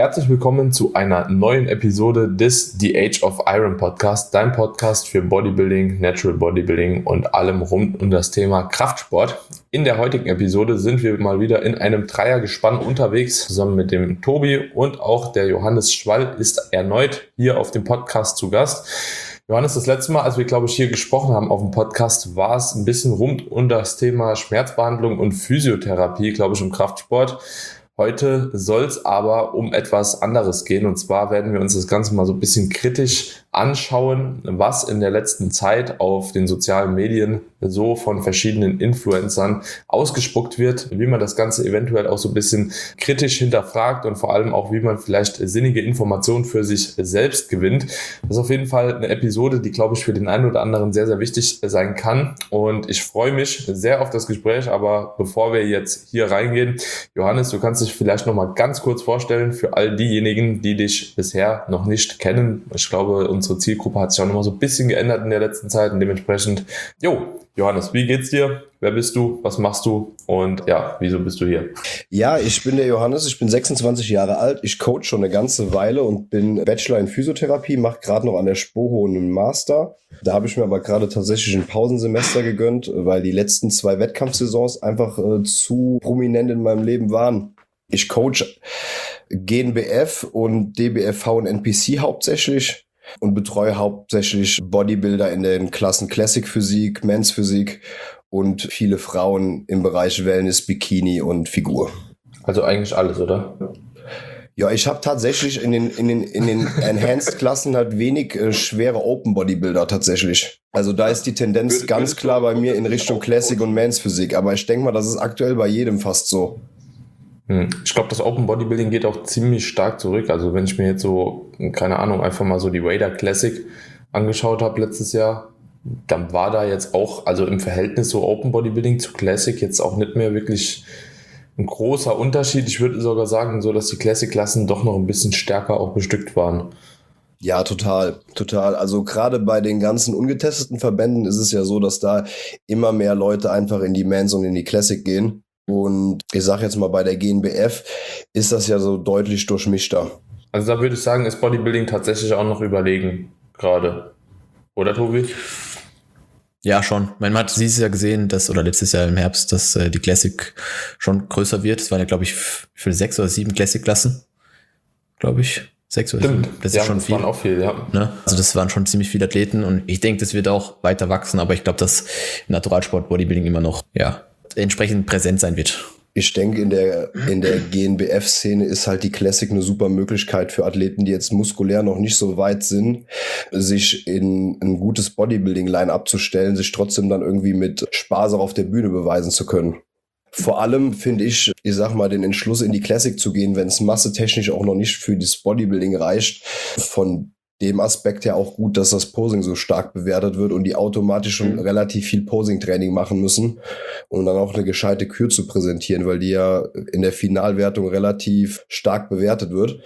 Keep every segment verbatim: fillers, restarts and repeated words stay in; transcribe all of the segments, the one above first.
herzlich willkommen zu einer neuen Episode des The Age of Iron Podcast, dein Podcast für Bodybuilding, Natural Bodybuilding und allem rund um das Thema Kraftsport. In der heutigen Episode sind wir mal wieder in einem Dreiergespann unterwegs, zusammen mit dem Tobi, und auch der Johannes Schwall ist erneut hier auf dem Podcast zu Gast. Johannes, das letzte Mal, als wir, glaube ich, hier gesprochen haben auf dem Podcast, war es ein bisschen rund um das Thema Schmerzbehandlung und Physiotherapie, glaube ich, im Kraftsport. Heute soll es aber um etwas anderes gehen, und zwar werden wir uns das Ganze mal so ein bisschen kritisch anschauen, was in der letzten Zeit auf den sozialen Medien so von verschiedenen Influencern ausgespuckt wird, wie man das Ganze eventuell auch so ein bisschen kritisch hinterfragt und vor allem auch, wie man vielleicht sinnige Informationen für sich selbst gewinnt. Das ist auf jeden Fall eine Episode, die, glaube ich, für den einen oder anderen sehr, sehr wichtig sein kann, und ich freue mich sehr auf das Gespräch. Aber bevor wir jetzt hier reingehen, Johannes, du kannst dich vielleicht noch mal ganz kurz vorstellen für all diejenigen, die dich bisher noch nicht kennen. Ich glaube, unsere Zielgruppe hat sich auch noch mal so ein bisschen geändert in der letzten Zeit, und dementsprechend, jo, Johannes, wie geht's dir? Wer bist du? Was machst du? Und ja, wieso bist du hier? Ja, ich bin der Johannes, ich bin sechsundzwanzig Jahre alt, ich coach schon eine ganze Weile und bin Bachelor in Physiotherapie, mache gerade noch an der Spoho einen Master. Da habe ich mir aber gerade tatsächlich ein Pausensemester gegönnt, weil die letzten zwei Wettkampfsaisons einfach äh, zu prominent in meinem Leben waren. Ich coach G N B F und D B F V und N P C hauptsächlich und betreue hauptsächlich Bodybuilder in den Klassen Classic Physik, Men's Physik und viele Frauen im Bereich Wellness, Bikini und Figur. Also eigentlich alles, oder? Ja, ich habe tatsächlich in den in den in den Enhanced-Klassen halt wenig äh, schwere Open-Bodybuilder tatsächlich. Also da ist die Tendenz ganz klar bei mir in Richtung Classic und Men's Physik. Aber ich denke mal, das ist aktuell bei jedem fast so. Ich glaube, das Open Bodybuilding geht auch ziemlich stark zurück. Also wenn ich mir jetzt so, keine Ahnung, einfach mal so die Wader Classic angeschaut habe letztes Jahr, dann war da jetzt auch, also im Verhältnis so Open Bodybuilding zu Classic jetzt auch nicht mehr wirklich ein großer Unterschied. Ich würde sogar sagen, so dass die Classic-Klassen doch noch ein bisschen stärker auch bestückt waren. Ja, total, total. Also gerade bei den ganzen ungetesteten Verbänden ist es ja so, dass da immer mehr Leute einfach in die Men's und in die Classic gehen. Und ich sag jetzt mal, bei der G N B F ist das ja so deutlich durchmischter. Also da würde ich sagen, ist Bodybuilding tatsächlich auch noch überlegen gerade. Oder, Tobi? Ja, schon. Man hat dieses Jahr gesehen, dass, oder letztes Jahr im Herbst, dass äh, die Classic schon größer wird. Es waren ja, glaube ich, für sechs oder sieben Classic-Klassen. Glaube ich. Sechs oder Stimmt. sieben. Das ja, ist schon das viel. waren auch viel, ja. Ne? Also das waren schon ziemlich viele Athleten, und ich denke, das wird auch weiter wachsen, aber ich glaube, dass Naturalsport Bodybuilding immer noch, ja, entsprechend präsent sein wird. Ich denke, in der, in der G N B F-Szene ist halt die Classic eine super Möglichkeit für Athleten, die jetzt muskulär noch nicht so weit sind, sich in ein gutes Bodybuilding-Line-Up zu stellen, sich trotzdem dann irgendwie mit Spaß auch auf der Bühne beweisen zu können. Vor allem finde ich, ich sag mal, den Entschluss in die Classic zu gehen, wenn es massetechnisch auch noch nicht für das Bodybuilding reicht, von dem Aspekt ja auch gut, dass das Posing so stark bewertet wird und die automatisch schon relativ viel Posing-Training machen müssen, um dann auch eine gescheite Kür zu präsentieren, weil die ja in der Finalwertung relativ stark bewertet wird.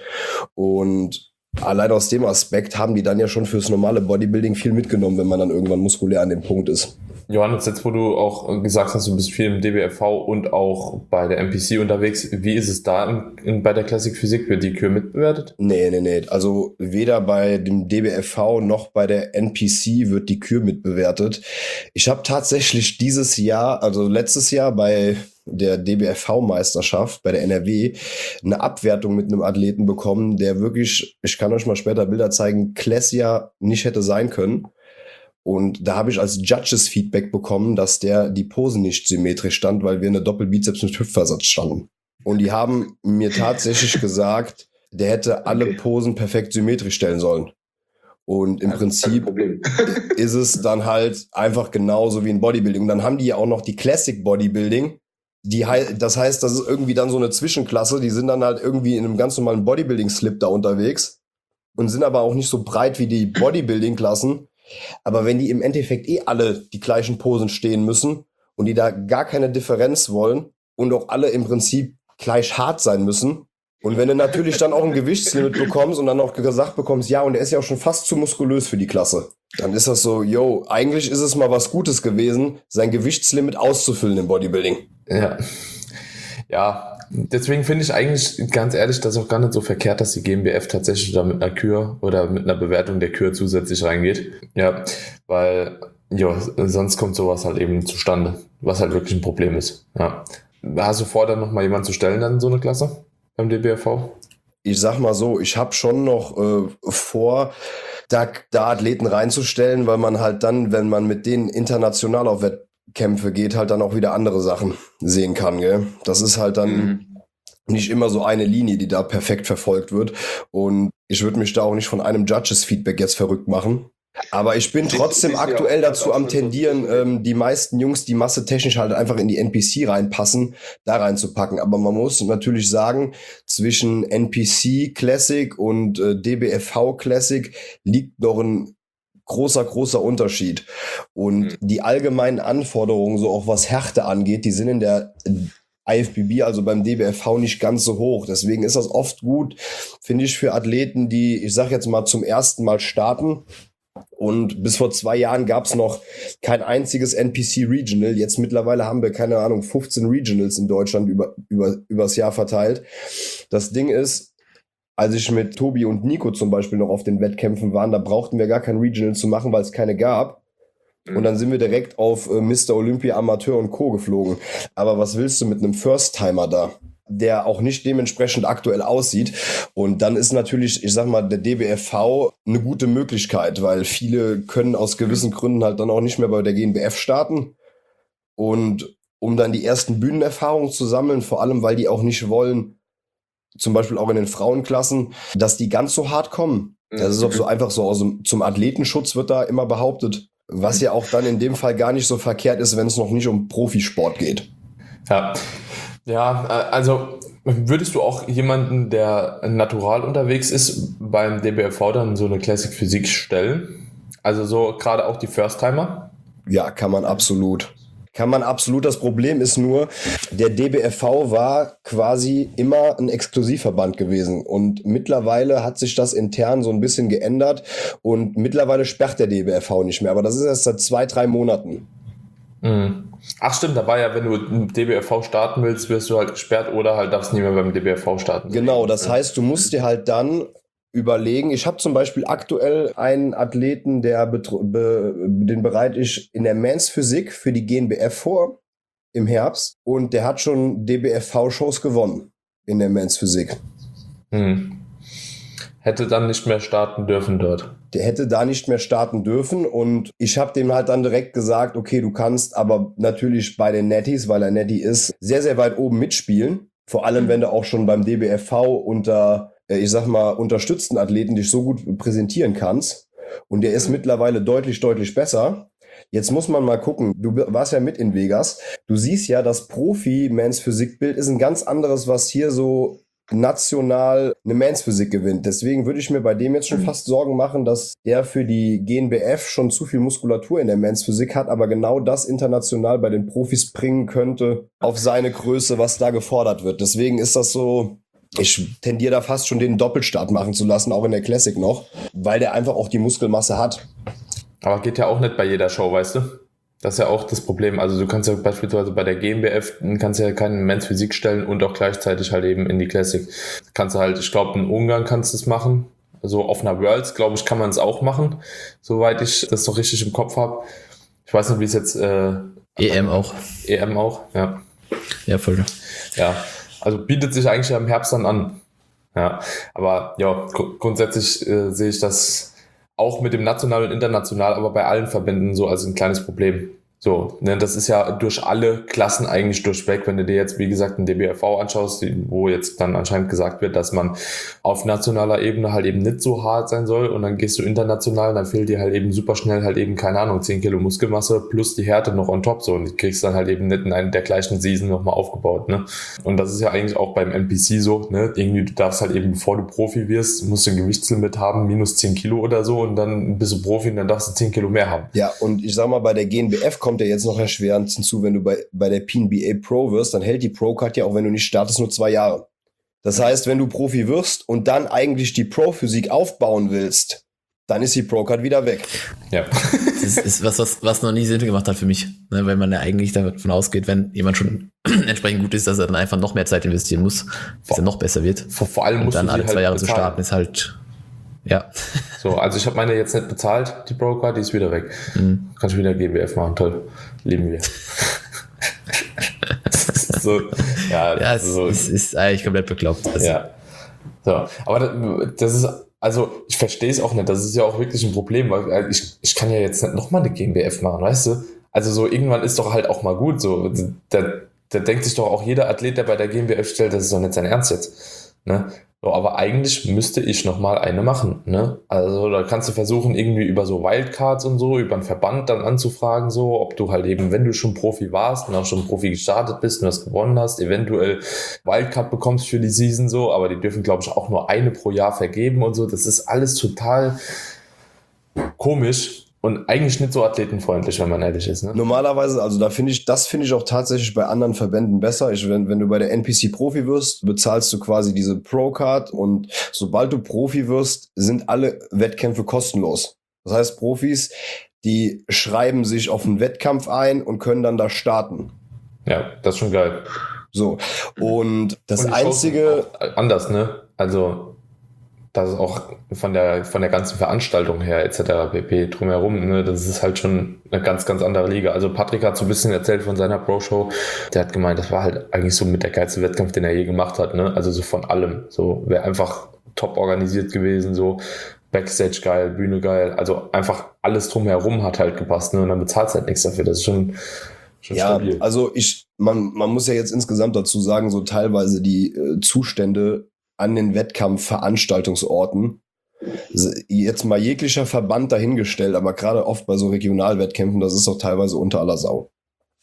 Und allein aus dem Aspekt haben die dann ja schon fürs normale Bodybuilding viel mitgenommen, wenn man dann irgendwann muskulär an dem Punkt ist. Johannes, jetzt wo du auch gesagt hast, du bist viel im D B F V und auch bei der N P C unterwegs, wie ist es da in, in, bei der Classic Physik? Wird die Kür mitbewertet? Nee, nee, nee. Also weder bei dem D B F V noch bei der N P C wird die Kür mitbewertet. Ich habe tatsächlich dieses Jahr, also letztes Jahr bei der D B F V-Meisterschaft bei der N R W eine Abwertung mit einem Athleten bekommen, der wirklich, ich kann euch mal später Bilder zeigen, Classier nicht hätte sein können. Und da habe ich als Judges Feedback bekommen, dass der die Pose nicht symmetrisch stand, weil wir eine Doppelbizeps mit Hüftversatz standen. Und die haben mir tatsächlich gesagt, der hätte alle okay. Posen perfekt symmetrisch stellen sollen. Und im ja, Prinzip ist es dann halt einfach genauso wie in Bodybuilding. Und dann haben die ja auch noch die Classic Bodybuilding. Die, das heißt, das ist irgendwie dann so eine Zwischenklasse. Die sind dann halt irgendwie in einem ganz normalen Bodybuilding-Slip da unterwegs und sind aber auch nicht so breit wie die Bodybuilding-Klassen. Aber wenn die im Endeffekt eh alle die gleichen Posen stehen müssen und die da gar keine Differenz wollen und auch alle im Prinzip gleich hart sein müssen, und wenn du natürlich dann auch ein Gewichtslimit bekommst und dann auch gesagt bekommst, ja, und der ist ja auch schon fast zu muskulös für die Klasse, dann ist das so, yo, eigentlich ist es mal was Gutes gewesen, sein Gewichtslimit auszufüllen im Bodybuilding. Ja, ja, deswegen finde ich eigentlich, ganz ehrlich, das auch gar nicht so verkehrt, dass die G m B F tatsächlich da mit einer Kür oder mit einer Bewertung der Kür zusätzlich reingeht. Ja, weil, ja, sonst kommt sowas halt eben zustande, was halt wirklich ein Problem ist. Ja. Hast du vor, dann nochmal jemanden zu stellen dann in so eine Klasse beim D B F V? Ich sag mal so, ich habe schon noch äh, vor, da, da Athleten reinzustellen, weil man halt dann, wenn man mit denen international auf Wettkämpfe geht, halt dann auch wieder andere Sachen sehen kann. Gell? Das ist halt dann mhm. nicht immer so eine Linie, die da perfekt verfolgt wird. Und ich würde mich da auch nicht von einem Judges-Feedback jetzt verrückt machen. Aber ich bin trotzdem aktuell dazu am tendieren, ähm, die meisten Jungs, die massetechnisch halt einfach in die N P C reinpassen, da reinzupacken. Aber man muss natürlich sagen, zwischen N P C Classic und äh, D B F V Classic liegt noch ein großer, großer Unterschied. Und die allgemeinen Anforderungen, so auch was Härte angeht, die sind in der I F B B, also beim D B F V, nicht ganz so hoch. Deswegen ist das oft gut, finde ich, für Athleten, die, ich sag jetzt mal, zum ersten Mal starten. Und bis vor zwei Jahren gab es noch kein einziges N P C Regional. Jetzt mittlerweile haben wir, keine Ahnung, fünfzehn Regionals in Deutschland über, über, übers Jahr verteilt. Das Ding ist, als ich mit Tobi und Nico zum Beispiel noch auf den Wettkämpfen waren, da brauchten wir gar kein Regional zu machen, weil es keine gab. Und dann sind wir direkt auf äh, Mister Olympia, Amateur und Co. geflogen. Aber was willst du mit einem First-Timer da, der auch nicht dementsprechend aktuell aussieht? Und dann ist natürlich, ich sag mal, der D B F V eine gute Möglichkeit, weil viele können aus gewissen Gründen halt dann auch nicht mehr bei der G n B F starten. Und um dann die ersten Bühnenerfahrungen zu sammeln, vor allem, weil die auch nicht wollen, zum Beispiel auch in den Frauenklassen, dass die ganz so hart kommen. Das ist auch so einfach so, aus dem, zum Athletenschutz wird da immer behauptet, was ja auch dann in dem Fall gar nicht so verkehrt ist, wenn es noch nicht um Profisport geht. Ja, ja, also würdest du auch jemanden, der natural unterwegs ist, beim D B F V dann so eine Classic Physik stellen? Also so gerade auch die First-Timer? Ja, kann man absolut. Kann man absolut. Das Problem ist nur, der D B F V war quasi immer ein Exklusivverband gewesen. Und mittlerweile hat sich das intern so ein bisschen geändert. Und mittlerweile sperrt der D B F V nicht mehr. Aber das ist erst seit zwei, drei Monaten. Mhm. Ach stimmt, da war ja, wenn du im D B F V starten willst, wirst du halt gesperrt oder halt darfst nicht mehr beim D B F V starten. Genau, das heißt, du musst dir halt dann überlegen. Ich habe zum Beispiel aktuell einen Athleten, der betro- be- den bereite ich in der Men's Physik für die G n B F vor im Herbst und der hat schon D B F V-Shows gewonnen in der Men's Physik. Hm. Hätte dann nicht mehr starten dürfen dort. Der hätte da nicht mehr starten dürfen und ich habe dem halt dann direkt gesagt, okay, du kannst aber natürlich bei den Netties, weil er Netty ist, sehr, sehr weit oben mitspielen. Vor allem, wenn du auch schon beim D B F V unter, ich sag mal, unterstützten Athleten dich so gut präsentieren kannst. Und der ist mittlerweile deutlich, deutlich besser. Jetzt muss man mal gucken, du warst ja mit in Vegas. Du siehst ja, das Profi-Men's Physik-Bild ist ein ganz anderes, was hier so national eine Men's Physik gewinnt. Deswegen würde ich mir bei dem jetzt schon fast Sorgen machen, dass der für die G n B F schon zu viel Muskulatur in der Men's Physik hat, aber genau das international bei den Profis bringen könnte auf seine Größe, was da gefordert wird. Deswegen ist das so, ich tendiere da fast schon den Doppelstart machen zu lassen, auch in der Classic noch, weil der einfach auch die Muskelmasse hat. Aber geht ja auch nicht bei jeder Show, weißt du? Das ist ja auch das Problem. Also du kannst ja beispielsweise bei der G n B F kannst ja keinen Men's Physik stellen und auch gleichzeitig halt eben in die Classic. Kannst du halt, ich glaube, in Ungarn kannst du es machen. Also auf einer Worlds, glaube ich, kann man es auch machen, soweit ich das noch richtig im Kopf habe. Ich weiß nicht, wie es jetzt... Äh, E M auch. E M auch, ja. Ja, voll. Ja, also bietet sich eigentlich im Herbst dann an. Ja, aber ja, gr- grundsätzlich äh, sehe ich das auch mit dem National und International, aber bei allen Verbänden so als ein kleines Problem. So, ne, das ist ja durch alle Klassen eigentlich durchweg, wenn du dir jetzt, wie gesagt, ein D B F V anschaust, die, wo jetzt dann anscheinend gesagt wird, dass man auf nationaler Ebene halt eben nicht so hart sein soll und dann gehst du international, dann fehlt dir halt eben super schnell halt eben, keine Ahnung, zehn Kilo Muskelmasse plus die Härte noch on top, so, und die kriegst dann halt eben nicht in einer der gleichen Season nochmal aufgebaut, ne. Und das ist ja eigentlich auch beim N P C so, ne, irgendwie du darfst halt eben, bevor du Profi wirst, musst du ein Gewichtslimit haben, minus zehn Kilo oder so, und dann bist du Profi und dann darfst du zehn Kilo mehr haben. Ja, und ich sag mal, bei der G n B F kommt ja jetzt noch erschwerend hinzu, wenn du bei, bei der P N B A Pro wirst, dann hält die Pro-Card ja auch, wenn du nicht startest, nur zwei Jahre. Das heißt, wenn du Profi wirst und dann eigentlich die Pro-Physik aufbauen willst, dann ist die Pro-Card wieder weg. Ja. Das ist was, was, was noch nie Sinn gemacht hat für mich, ne? Weil man ja eigentlich davon ausgeht, wenn jemand schon entsprechend gut ist, dass er dann einfach noch mehr Zeit investieren muss, dass er noch besser wird. Vor, vor allem und musst dann du alle zwei halt Jahre bezahlen. zu starten, ist halt, ja. So, also ich habe meine jetzt nicht bezahlt, die Pro-Card, die ist wieder weg. Mhm. Kannst du wieder G B F machen, toll. Lieben wir. So, ja, ja, es so. ist, ist eigentlich komplett bekloppt. Also. Ja. So, aber das ist, also ich verstehe es auch nicht, das ist ja auch wirklich ein Problem, weil ich, ich kann ja jetzt nicht nochmal eine G m B F machen, weißt du? Also so irgendwann ist doch halt auch mal gut, so, da, da denkt sich doch auch jeder Athlet, der bei der G m B F stellt, das ist doch nicht sein Ernst jetzt, ne? So, aber eigentlich müsste ich nochmal eine machen, ne? Also da kannst du versuchen, irgendwie über so Wildcards und so, über einen Verband dann anzufragen, so, ob du halt eben, wenn du schon Profi warst und auch schon Profi gestartet bist und das gewonnen hast, eventuell Wildcard bekommst für die Season, so, aber die dürfen, glaube ich, auch nur eine pro Jahr vergeben und so. Das ist alles total komisch. Und eigentlich nicht so athletenfreundlich, wenn man ehrlich ist. Ne? Normalerweise, also da finde ich, das finde ich auch tatsächlich bei anderen Verbänden besser. Ich, wenn, wenn du bei der N P C Profi wirst, bezahlst du quasi diese Pro-Card und sobald du Profi wirst, sind alle Wettkämpfe kostenlos. Das heißt, Profis, die schreiben sich auf einen Wettkampf ein und können dann da starten. Ja, das ist schon geil. So, und das und einzige... Anders, ne? Also... Das ist auch von der, von der ganzen Veranstaltung her et cetera pp. Drumherum, ne, das ist halt schon eine ganz, ganz andere Liga. Also Patrick hat so ein bisschen erzählt von seiner Pro-Show. Der hat gemeint, das war halt eigentlich so mit der geilste Wettkampf, den er je gemacht hat, ne? Also so von allem. So, wäre einfach top organisiert gewesen, so Backstage geil, Bühne geil. Also einfach alles drumherum hat halt gepasst, ne? Und dann bezahlst halt nichts dafür. Das ist schon, schon ja, stabil. Also ich, man, man muss ja jetzt insgesamt dazu sagen, so teilweise die äh, Zustände an den Wettkampfveranstaltungsorten, jetzt mal jeglicher Verband dahingestellt, aber gerade oft bei so Regionalwettkämpfen, das ist doch teilweise unter aller Sau.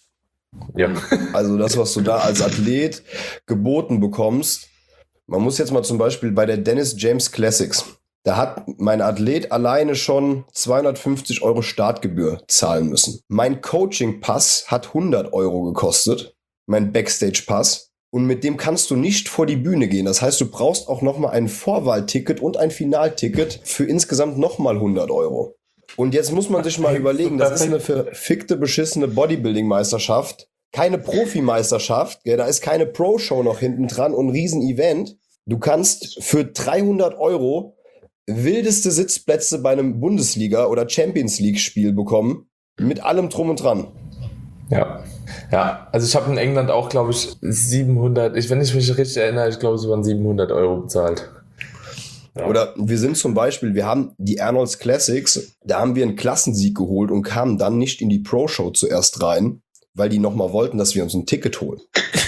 Ja. Also das, was du da als Athlet geboten bekommst, man muss jetzt mal zum Beispiel bei der Dennis James Classics, da hat mein Athlet alleine schon zweihundertfünfzig Euro Startgebühr zahlen müssen. Mein Coaching-Pass hat hundert Euro gekostet, mein Backstage-Pass. Und mit dem kannst du nicht vor die Bühne gehen. Das heißt, du brauchst auch nochmal ein Vorwahlticket und ein Finalticket für insgesamt nochmal hundert Euro. Und jetzt muss man sich mal überlegen, das ist eine verfickte, beschissene Bodybuilding-Meisterschaft. Keine Profimeisterschaft. Ja, da ist keine Pro-Show noch hinten dran und ein Riesen-Event. Du kannst für dreihundert Euro wildeste Sitzplätze bei einem Bundesliga- oder Champions-League-Spiel bekommen. Mit allem drum und dran. Ja. Ja, also ich habe in England auch, glaube ich, siebenhundert, ich, wenn ich mich richtig erinnere, ich glaube, es waren siebenhundert Euro bezahlt. Ja. Oder wir sind zum Beispiel, wir haben die Arnold's Classics, da haben wir einen Klassensieg geholt und kamen dann nicht in die Pro-Show zuerst rein, weil die nochmal wollten, dass wir uns ein Ticket holen.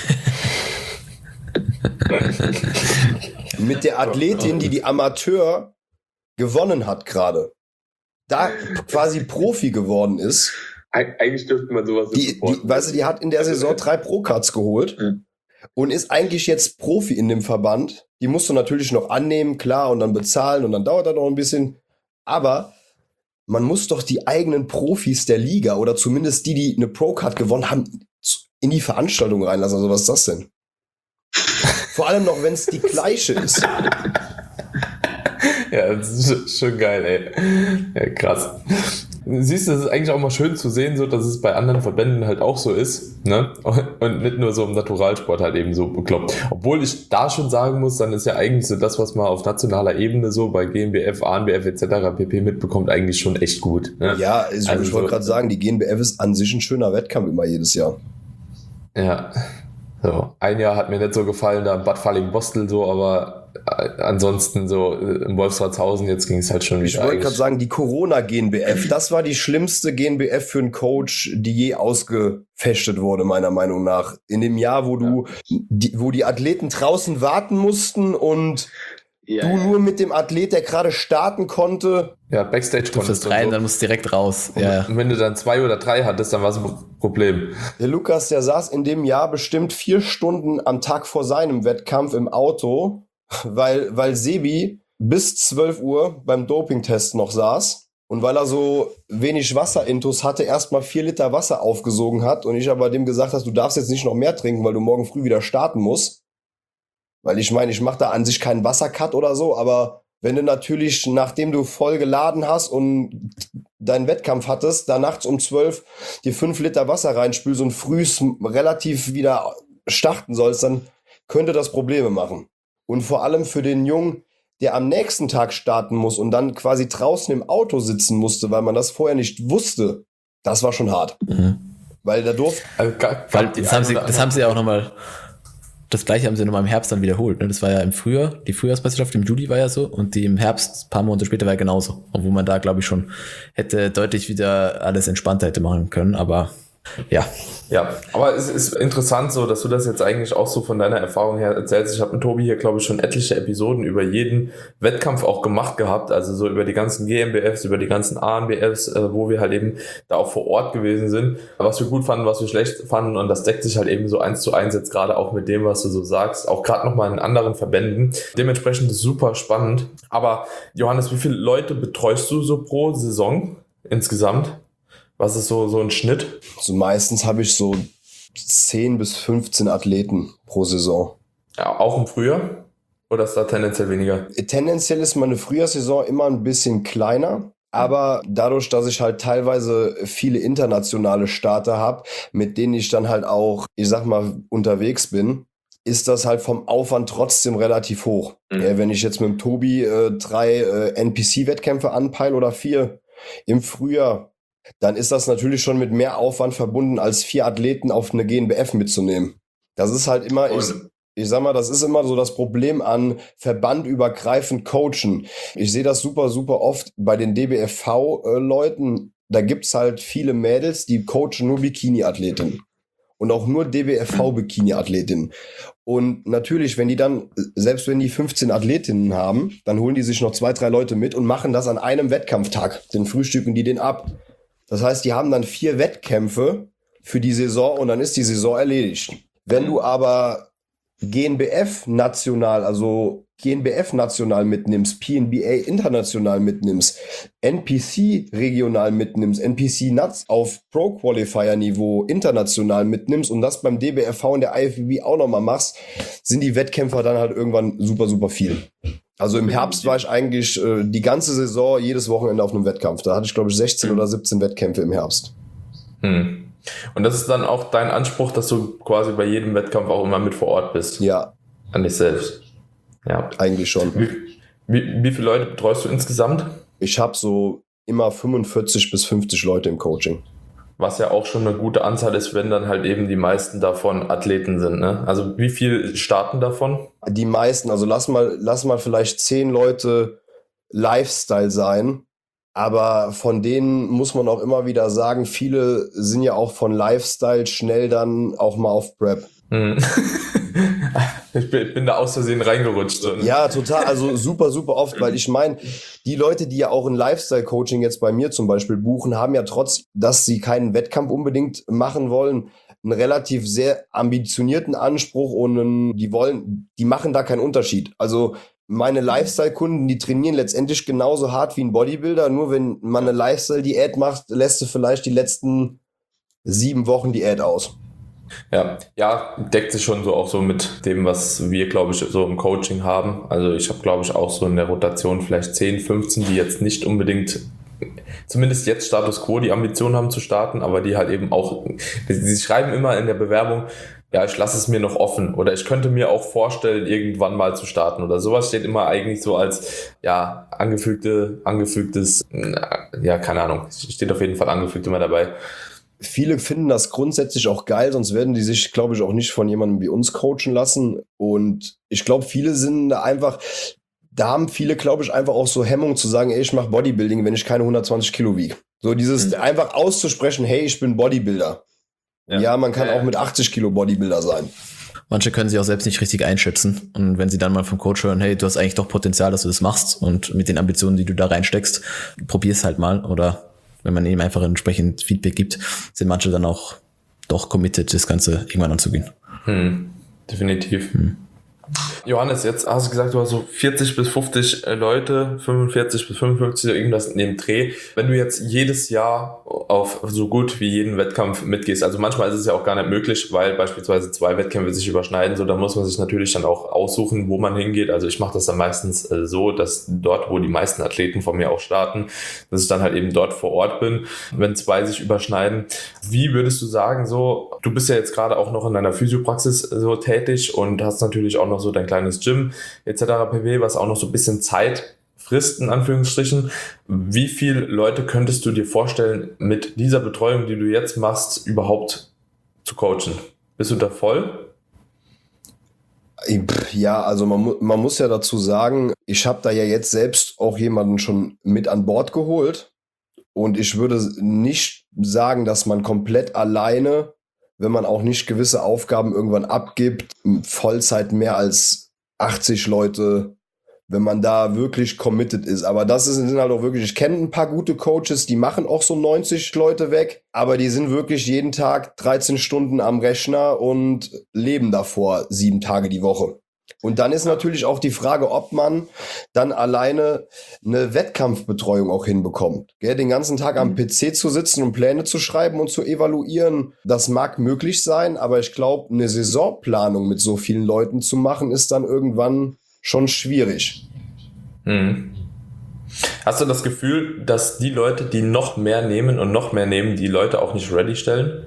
Mit der Athletin, die die Amateur gewonnen hat gerade, da quasi Profi geworden ist. Eigentlich dürfte man sowas die, die, weißt du, die hat in der Saison drei Pro-Cards geholt mhm. und ist eigentlich jetzt Profi in dem Verband. Die musst du natürlich noch annehmen, klar, und dann bezahlen und dann dauert das noch ein bisschen. Aber man muss doch die eigenen Profis der Liga oder zumindest die, die eine Pro-Card gewonnen haben, in die Veranstaltung reinlassen. Also was ist das denn? Vor allem noch, wenn es die gleiche ist. Ja, das ist schon geil, ey. Ja, krass. Siehst du, das ist eigentlich auch mal schön zu sehen, so, dass es bei anderen Verbänden halt auch so ist, ne? Und nicht nur so im Naturalsport halt eben so bekloppt. Obwohl ich da schon sagen muss, dann ist ja eigentlich so das, was man auf nationaler Ebene so bei G m B F, A N B F et cetera pp. Mitbekommt, eigentlich schon echt gut. Ne? Ja, ich, also ich wollte so, gerade sagen, die G m B F ist an sich ein schöner Wettkampf immer jedes Jahr. Ja. So, ein Jahr hat mir nicht so gefallen, da in Bad Falling-Bostel so, aber äh, ansonsten so äh, im Wolfratshausen, jetzt ging es halt schon wieder. Ich wollte gerade sagen, die Corona-G n B F, das war die schlimmste G n B F für einen Coach, die je ausgefechtet wurde, meiner Meinung nach. In dem Jahr, wo du, die, wo die Athleten draußen warten mussten und ja, du ja. nur mit dem Athlet, der gerade starten konnte. Ja, Backstage du konntest rein, so. Dann musst du direkt raus. Und, ja. und wenn du dann zwei oder drei hattest, dann war es ein Problem. Der Lukas, der saß in dem Jahr bestimmt vier Stunden am Tag vor seinem Wettkampf im Auto, weil, weil Sebi bis zwölf Uhr beim Dopingtest noch saß und weil er so wenig Wasserintus hatte, erstmal vier Liter Wasser aufgesogen hat und ich aber dem gesagt habe, du darfst jetzt nicht noch mehr trinken, weil du morgen früh wieder starten musst. Weil ich meine, ich mache da an sich keinen Wassercut oder so, aber Wenn du natürlich, nachdem du voll geladen hast und deinen Wettkampf hattest, da nachts um zwölf dir fünf Liter Wasser reinspülst und frühs relativ wieder starten sollst, dann könnte das Probleme machen. Und vor allem für den Jungen, der am nächsten Tag starten muss und dann quasi draußen im Auto sitzen musste, weil man das vorher nicht wusste, das war schon hart. Mhm. Weil da durfte... Also, weil das, haben sie, das haben sie ja auch nochmal... Das gleiche haben sie nochmal im Herbst dann wiederholt. Ne? Das war ja im Frühjahr, die Frühjahrsmeisterschaft im Juli war ja so und die im Herbst, ein paar Monate später, war ja genauso. Obwohl man da, glaube ich, schon hätte deutlich wieder alles entspannter hätte machen können, aber ja. Ja, aber es ist interessant so, dass du das jetzt eigentlich auch so von deiner Erfahrung her erzählst. Ich habe mit Tobi hier, glaube ich, schon etliche Episoden über jeden Wettkampf auch gemacht gehabt, also so über die ganzen G M B Fs, über die ganzen A N B Fs, äh, wo wir halt eben da auch vor Ort gewesen sind, was wir gut fanden, was wir schlecht fanden und das deckt sich halt eben so eins zu eins jetzt gerade auch mit dem, was du so sagst, auch gerade nochmal in anderen Verbänden. Dementsprechend ist es super spannend. Aber Johannes, wie viele Leute betreust du so pro Saison insgesamt? Was ist so, so ein Schnitt? Also meistens habe ich so zehn bis fünfzehn Athleten pro Saison. Ja, auch im Frühjahr? Oder ist da tendenziell weniger? Tendenziell ist meine Frühjahrssaison immer ein bisschen kleiner. Aber dadurch, dass ich halt teilweise viele internationale Starter habe, mit denen ich dann halt auch, ich sag mal, unterwegs bin, ist das halt vom Aufwand trotzdem relativ hoch. Mhm. Äh, wenn ich jetzt mit dem Tobi äh, drei äh, N P C-Wettkämpfe anpeile oder vier im Frühjahr, dann ist das natürlich schon mit mehr Aufwand verbunden, als vier Athleten auf eine G N B F mitzunehmen. Das ist halt immer, ich, ich sag mal, das ist immer so das Problem an verbandübergreifend Coachen. Ich sehe das super, super oft bei den D B F V-Leuten. Da gibt's halt viele Mädels, die coachen nur Bikini-Athletinnen. Und auch nur D B F V-Bikini-Athletinnen. Und natürlich, wenn die dann, selbst wenn die fünfzehn Athletinnen haben, dann holen die sich noch zwei, drei Leute mit und machen das an einem Wettkampftag. Dann frühstücken die den ab. Das heißt, die haben dann vier Wettkämpfe für die Saison und dann ist die Saison erledigt. Wenn du aber G N B F national, also G N B F national mitnimmst, P N B A international mitnimmst, N P C regional mitnimmst, N P C Nuts auf Pro-Qualifier-Niveau international mitnimmst und das beim D B F V und der I F B B auch nochmal machst, sind die Wettkämpfer dann halt irgendwann super, super viel. Also im Herbst war ich eigentlich äh, die ganze Saison jedes Wochenende auf einem Wettkampf. Da hatte ich, glaube ich, sechzehn oder siebzehn Wettkämpfe im Herbst. Hm. Und das ist dann auch dein Anspruch, dass du quasi bei jedem Wettkampf auch immer mit vor Ort bist? Ja. An dich selbst? Ja. Eigentlich schon. Wie, wie, wie viele Leute betreust du insgesamt? Ich habe so immer fünfundvierzig bis fünfzig Leute im Coaching. Was ja auch schon eine gute Anzahl ist, wenn dann halt eben die meisten davon Athleten sind, ne? Also wie viel starten davon? Die meisten, also lass mal, lass mal vielleicht zehn Leute Lifestyle sein. Aber von denen muss man auch immer wieder sagen, viele sind ja auch von Lifestyle schnell dann auch mal auf Prep. Hm. Ich bin, bin da aus Versehen reingerutscht. So. Ja, total. Also super, super oft, weil ich meine, die Leute, die ja auch ein Lifestyle-Coaching jetzt bei mir zum Beispiel buchen, haben ja trotz, dass sie keinen Wettkampf unbedingt machen wollen, einen relativ sehr ambitionierten Anspruch und einen, die wollen, die machen da keinen Unterschied. Also meine Lifestyle-Kunden, die trainieren letztendlich genauso hart wie ein Bodybuilder, nur wenn man eine Lifestyle-Diät macht, lässt du vielleicht die letzten sieben Wochen Diät aus. Ja, ja, deckt sich schon so auch so mit dem, was wir, glaube ich, so im Coaching haben. Also ich habe, glaube ich, auch so in der Rotation vielleicht zehn, fünfzehn, die jetzt nicht unbedingt, zumindest jetzt Status Quo, die Ambition haben zu starten, aber die halt eben auch, sie schreiben immer in der Bewerbung, ja, ich lasse es mir noch offen oder ich könnte mir auch vorstellen, irgendwann mal zu starten oder sowas steht immer eigentlich so als, ja, angefügte, angefügtes, ja, keine Ahnung, steht auf jeden Fall angefügt immer dabei. Viele finden das grundsätzlich auch geil, sonst werden die sich, glaube ich, auch nicht von jemandem wie uns coachen lassen. Und ich glaube, viele sind da einfach, da haben viele, glaube ich, einfach auch so Hemmung zu sagen, ey, ich mache Bodybuilding, wenn ich keine hundertzwanzig Kilo wiege. So dieses mhm. einfach auszusprechen, hey, ich bin Bodybuilder. Ja, ja man kann ja. auch mit achtzig Kilo Bodybuilder sein. Manche können sich auch selbst nicht richtig einschätzen. Und wenn sie dann mal vom Coach hören, hey, du hast eigentlich doch Potenzial, dass du das machst und mit den Ambitionen, die du da reinsteckst, probier's halt mal oder wenn man ihm einfach entsprechend Feedback gibt, sind manche dann auch doch committed, das Ganze irgendwann anzugehen. Hm, definitiv. Hm. Johannes, jetzt hast du gesagt, du hast so vierzig bis fünfzig Leute, fünfundvierzig bis fünfundfünfzig, irgendwas in dem Dreh. Wenn du jetzt jedes Jahr auf so gut wie jeden Wettkampf mitgehst, also manchmal ist es ja auch gar nicht möglich, weil beispielsweise zwei Wettkämpfe sich überschneiden, so da muss man sich natürlich dann auch aussuchen, wo man hingeht. Also ich mache das dann meistens äh, so, dass dort, wo die meisten Athleten von mir auch starten, dass ich dann halt eben dort vor Ort bin, wenn zwei sich überschneiden. Wie würdest du sagen, so, du bist ja jetzt gerade auch noch in deiner Physiopraxis so tätig und hast natürlich auch noch so dein kleines Gym et cetera pp., was auch noch so ein bisschen Zeit frisst, in Anführungsstrichen. Wie viele Leute könntest du dir vorstellen, mit dieser Betreuung, die du jetzt machst, überhaupt zu coachen? Bist du da voll? Ja, also man, man muss ja dazu sagen, ich habe da ja jetzt selbst auch jemanden schon mit an Bord geholt und ich würde nicht sagen, dass man komplett alleine, wenn man auch nicht gewisse Aufgaben irgendwann abgibt, Vollzeit mehr als achtzig Leute, wenn man da wirklich committed ist. Aber das sind halt auch wirklich, ich kenne ein paar gute Coaches, die machen auch so neunzig Leute weg, aber die sind wirklich jeden Tag dreizehn Stunden am Rechner und leben davor sieben Tage die Woche. Und dann ist natürlich auch die Frage, ob man dann alleine eine Wettkampfbetreuung auch hinbekommt. Gell, den ganzen Tag am P C zu sitzen und Pläne zu schreiben und zu evaluieren, das mag möglich sein, aber ich glaube, eine Saisonplanung mit so vielen Leuten zu machen, ist dann irgendwann schon schwierig. Hm. Hast du das Gefühl, dass die Leute, die noch mehr nehmen und noch mehr nehmen, die Leute auch nicht ready stellen?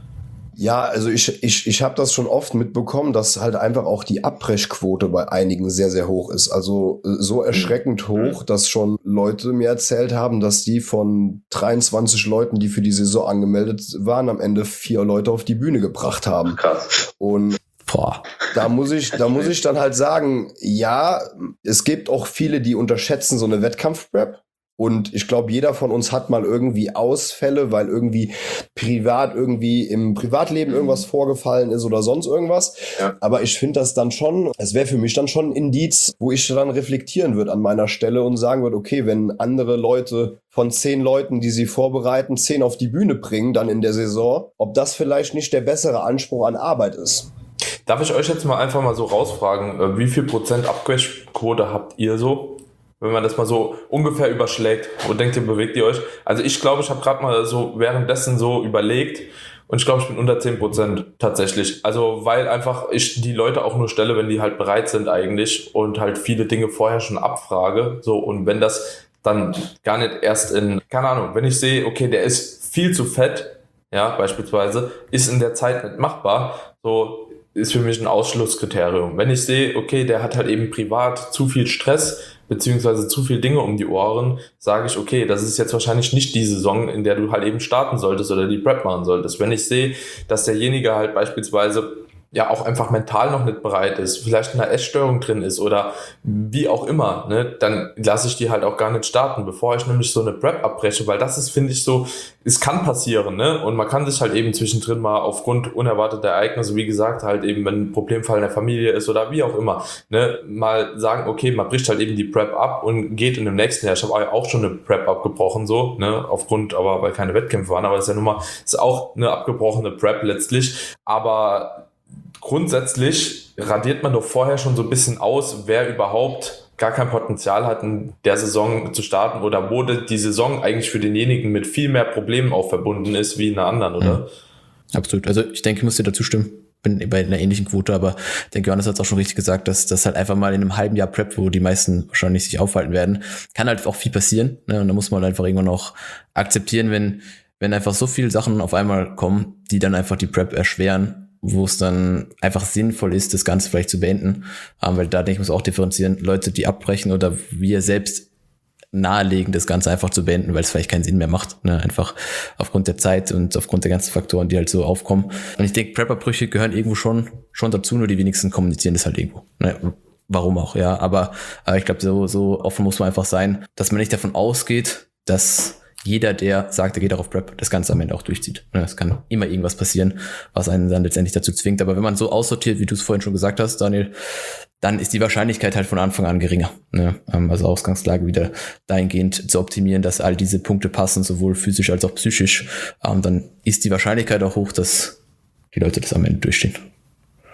Ja, also ich, ich, ich habe das schon oft mitbekommen, dass halt einfach auch die Abbrechquote bei einigen sehr, sehr hoch ist. Also so erschreckend hoch, dass schon Leute mir erzählt haben, dass die von dreiundzwanzig Leuten, die für die Saison angemeldet waren, am Ende vier Leute auf die Bühne gebracht haben. Krass. Und Boah. Da muss ich, da muss ich dann halt sagen, ja, es gibt auch viele, die unterschätzen so eine Wettkampf-Prep. Und ich glaube, jeder von uns hat mal irgendwie Ausfälle, weil irgendwie privat irgendwie im Privatleben irgendwas vorgefallen ist oder sonst irgendwas. Ja. Aber ich finde das dann schon, es wäre für mich dann schon ein Indiz, wo ich dann reflektieren würde an meiner Stelle und sagen würde, okay, wenn andere Leute von zehn Leuten, die sie vorbereiten, zehn auf die Bühne bringen dann in der Saison, ob das vielleicht nicht der bessere Anspruch an Arbeit ist. Darf ich euch jetzt mal einfach mal so rausfragen, wie viel Prozent Abbrechquote habt ihr so? Wenn man das mal so ungefähr überschlägt, wo denkt ihr, bewegt ihr euch? Also ich glaube, ich habe gerade mal so währenddessen so überlegt und ich glaube, ich bin unter zehn Prozent tatsächlich. Also weil einfach ich die Leute auch nur stelle, wenn die halt bereit sind eigentlich und halt viele Dinge vorher schon abfrage. So, und wenn das dann gar nicht erst in, keine Ahnung, wenn ich sehe, okay, der ist viel zu fett, ja, beispielsweise, ist in der Zeit nicht machbar, so ist für mich ein Ausschlusskriterium. Wenn ich sehe, okay, der hat halt eben privat zu viel Stress, beziehungsweise zu viel Dinge um die Ohren, sage ich, okay, das ist jetzt wahrscheinlich nicht die Saison, in der du halt eben starten solltest oder die Prep machen solltest. Wenn ich sehe, dass derjenige halt beispielsweise ja auch einfach mental noch nicht bereit ist, vielleicht in einer Essstörung drin ist oder wie auch immer, ne, dann lasse ich die halt auch gar nicht starten, bevor ich nämlich so eine Prep abbreche, weil das ist, finde ich, so, es kann passieren, ne, und man kann sich halt eben zwischendrin mal aufgrund unerwarteter Ereignisse, wie gesagt, halt eben, wenn ein Problemfall in der Familie ist oder wie auch immer, ne, mal sagen, okay, man bricht halt eben die Prep ab und geht in dem nächsten Jahr. Ich habe auch schon eine Prep abgebrochen, so, ne, aufgrund, aber weil keine Wettkämpfe waren, aber das ist ja nun mal, ist auch eine abgebrochene Prep letztlich, aber grundsätzlich radiert man doch vorher schon so ein bisschen aus, wer überhaupt gar kein Potenzial hat, in der Saison zu starten oder wo die Saison eigentlich für denjenigen mit viel mehr Problemen auch verbunden ist wie in einer anderen, oder? Mhm. Absolut. Also ich denke, ich muss dir dazu stimmen. Bin bei einer ähnlichen Quote, aber ich denke, Johannes hat es auch schon richtig gesagt, dass das halt einfach mal in einem halben Jahr Prep, wo die meisten wahrscheinlich sich aufhalten werden, kann halt auch viel passieren. Ne? Und da muss man einfach irgendwann auch akzeptieren, wenn, wenn einfach so viele Sachen auf einmal kommen, die dann einfach die Prep erschweren, wo es dann einfach sinnvoll ist, das Ganze vielleicht zu beenden. Ähm, weil da denke ich, muss auch differenzieren, Leute, die abbrechen oder wir selbst nahelegen, das Ganze einfach zu beenden, weil es vielleicht keinen Sinn mehr macht. Ne? Einfach aufgrund der Zeit und aufgrund der ganzen Faktoren, die halt so aufkommen. Und ich denke, Prep-Abbrüche gehören irgendwo schon schon dazu, nur die wenigsten kommunizieren das halt irgendwo. Ne? Warum auch, ja. Aber, aber ich glaube, so, so offen muss man einfach sein, dass man nicht davon ausgeht, dass jeder, der sagt, er geht auch auf Prep, das Ganze am Ende auch durchzieht. Es kann immer irgendwas passieren, was einen dann letztendlich dazu zwingt. Aber wenn man so aussortiert, wie du es vorhin schon gesagt hast, Daniel, dann ist die Wahrscheinlichkeit halt von Anfang an geringer. Also Ausgangslage wieder dahingehend zu optimieren, dass all diese Punkte passen, sowohl physisch als auch psychisch. Dann ist die Wahrscheinlichkeit auch hoch, dass die Leute das am Ende durchstehen.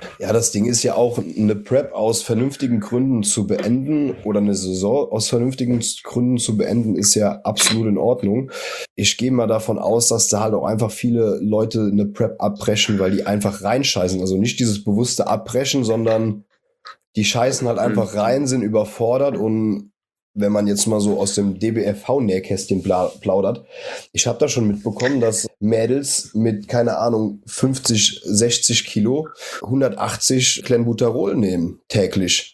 Ja, das Ding ist ja auch, eine Prep aus vernünftigen Gründen zu beenden oder eine Saison aus vernünftigen Gründen zu beenden, ist ja absolut in Ordnung. Ich gehe mal davon aus, dass da halt auch einfach viele Leute eine Prep abbrechen, weil die einfach reinscheißen. Also nicht dieses bewusste Abbrechen, sondern die scheißen halt einfach rein, sind überfordert. Und wenn man jetzt mal so aus dem D B F V-Nähkästchen plaudert, ich habe da schon mitbekommen, dass Mädels mit, keine Ahnung, fünfzig, sechzig Kilo hundertachtzig Clenbuterol nehmen täglich.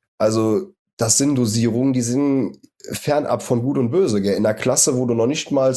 Also das sind Dosierungen, die sind fernab von Gut und Böse, gell? In einer Klasse, wo du noch nicht mal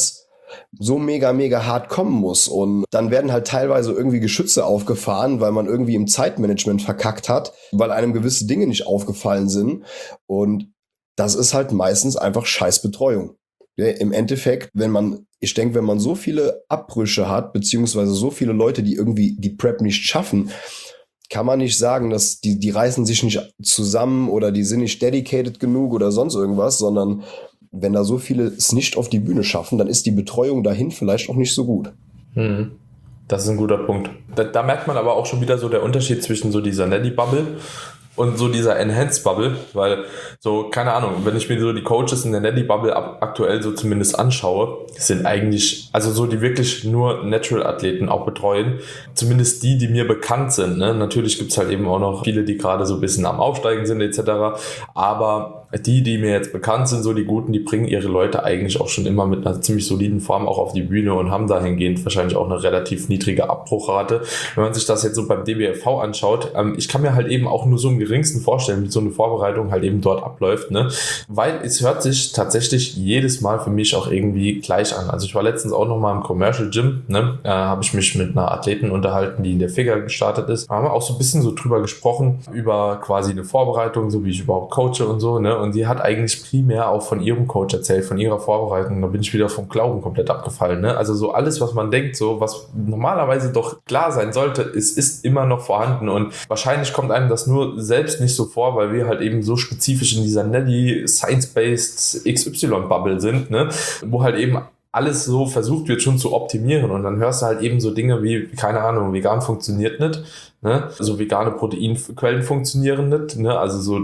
so mega, mega hart kommen muss. Und dann werden halt teilweise irgendwie Geschütze aufgefahren, weil man irgendwie im Zeitmanagement verkackt hat, weil einem gewisse Dinge nicht aufgefallen sind. Und das ist halt meistens einfach Scheißbetreuung. Ja, im Endeffekt, wenn man, ich denke, wenn man so viele Abbrüche hat, beziehungsweise so viele Leute, die irgendwie die Prep nicht schaffen, kann man nicht sagen, dass die, die reißen sich nicht zusammen oder die sind nicht dedicated genug oder sonst irgendwas, sondern wenn da so viele es nicht auf die Bühne schaffen, dann ist die Betreuung dahin vielleicht auch nicht so gut. Hm. Das ist ein guter Punkt. Da, da merkt man aber auch schon wieder so der Unterschied zwischen so dieser Nelly-Bubble und so dieser Enhanced Bubble, weil so, keine Ahnung, wenn ich mir so die Coaches in der Nelly Bubble ab, aktuell so zumindest anschaue, sind eigentlich, also so die wirklich nur Natural-Athleten auch betreuen, zumindest die, die mir bekannt sind, ne? Natürlich gibt's halt eben auch noch viele, die gerade so ein bisschen am Aufsteigen sind et cetera, aber die, die mir jetzt bekannt sind, so die Guten, die bringen ihre Leute eigentlich auch schon immer mit einer ziemlich soliden Form auch auf die Bühne und haben dahingehend wahrscheinlich auch eine relativ niedrige Abbruchrate. Wenn man sich das jetzt so beim D B F V anschaut, ähm, ich kann mir halt eben auch nur so im geringsten vorstellen, wie so eine Vorbereitung halt eben dort abläuft, ne? Weil es hört sich tatsächlich jedes Mal für mich auch irgendwie gleich an. Also ich war letztens auch noch mal im Commercial Gym, ne? Äh, habe ich mich mit einer Athletin unterhalten, die in der Figure gestartet ist. Da haben wir auch so ein bisschen so drüber gesprochen, über quasi eine Vorbereitung, so wie ich überhaupt coache und so, ne? Und die hat eigentlich primär auch von ihrem Coach erzählt, von ihrer Vorbereitung. Da bin ich wieder vom Glauben komplett abgefallen, ne? Also so alles, was man denkt, so was normalerweise doch klar sein sollte, es ist immer noch vorhanden und wahrscheinlich kommt einem das nur selbst nicht so vor, weil wir halt eben so spezifisch in dieser Nelly Science-Based X Y-Bubble sind, ne? Wo halt eben alles so versucht wird schon zu optimieren und dann hörst du halt eben so Dinge wie, keine Ahnung, vegan funktioniert nicht, ne? Also vegane Proteinquellen funktionieren nicht, ne? Also so,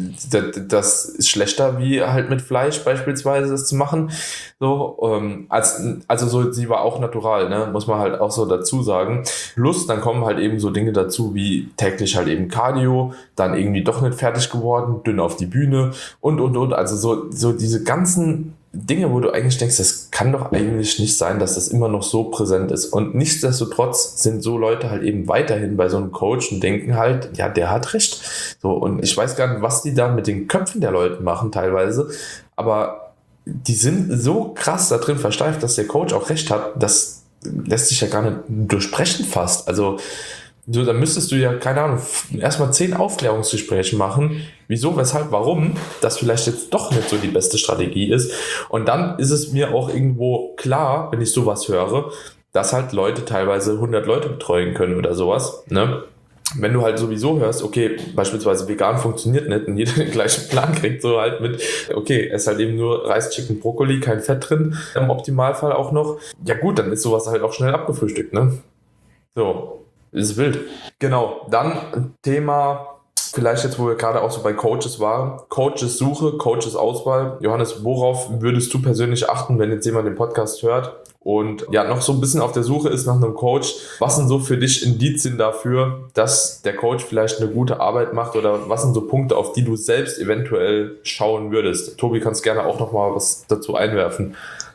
das ist schlechter wie halt mit Fleisch beispielsweise das zu machen, so, ähm, als, also so, sie war auch natural, ne? Muss man halt auch so dazu sagen. Plus, dann kommen halt eben so Dinge dazu wie täglich halt eben Cardio, dann irgendwie doch nicht fertig geworden, dünn auf die Bühne und, und, und, also so, so diese ganzen Dinge, wo du eigentlich denkst, das kann doch eigentlich nicht sein, dass das immer noch so präsent ist. Und nichtsdestotrotz sind so Leute halt eben weiterhin bei so einem Coach und denken halt, ja, der hat recht. So, und ich weiß gar nicht, was die da mit den Köpfen der Leute machen teilweise, aber die sind so krass da drin versteift, dass der Coach auch recht hat, das lässt sich ja gar nicht durchsprechen fast. Also so, dann müsstest du ja, keine Ahnung, erstmal zehn Aufklärungsgespräche machen. Wieso, weshalb, warum das vielleicht jetzt doch nicht so die beste Strategie ist. Und dann ist es mir auch irgendwo klar, wenn ich sowas höre, dass halt Leute teilweise hundert Leute betreuen können oder sowas, ne? Wenn du halt sowieso hörst, okay, beispielsweise vegan funktioniert nicht und jeder den gleichen Plan kriegt, so halt mit, okay, es ist halt eben nur Reis, Chicken, Brokkoli, kein Fett drin, im Optimalfall auch noch. Ja gut, dann ist sowas halt auch schnell abgefrühstückt, ne? So. Ist wild. Genau, dann Thema, vielleicht jetzt, wo wir gerade auch so bei Coaches waren, Coaches-Suche, Coaches-Auswahl. Johannes, worauf würdest du persönlich achten, wenn jetzt jemand den Podcast hört und ja, noch so ein bisschen auf der Suche ist nach einem Coach? Was sind so für dich Indizien dafür, dass der Coach vielleicht eine gute Arbeit macht oder was sind so Punkte, auf die du selbst eventuell schauen würdest? Tobi, kannst gerne auch noch mal was dazu einwerfen.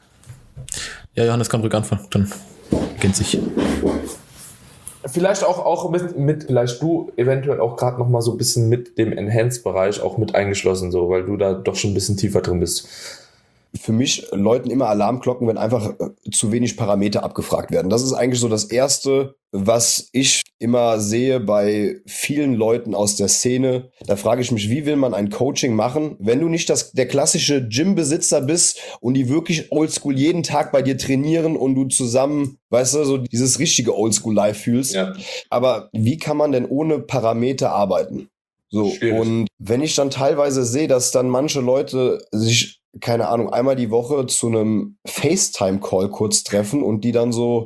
Ja, Johannes kann ruhig anfangen, dann kennt sich. Vielleicht auch, auch mit, mit, vielleicht du eventuell auch gerade noch mal so ein bisschen mit dem Enhanced-Bereich auch mit eingeschlossen, so, weil du da doch schon ein bisschen tiefer drin bist. Für mich läuten immer Alarmglocken, wenn einfach zu wenig Parameter abgefragt werden. Das ist eigentlich so das Erste, was ich immer sehe bei vielen Leuten aus der Szene. Da frage ich mich, wie will man ein Coaching machen, wenn du nicht das, der klassische Gym-Besitzer bist und die wirklich oldschool jeden Tag bei dir trainieren und du zusammen, weißt du, so dieses richtige Oldschool-Life fühlst. Ja. Aber wie kann man denn ohne Parameter arbeiten? So, schwierig. Und wenn ich dann teilweise sehe, dass dann manche Leute sich, keine Ahnung, einmal die Woche zu einem FaceTime-Call kurz treffen und die dann so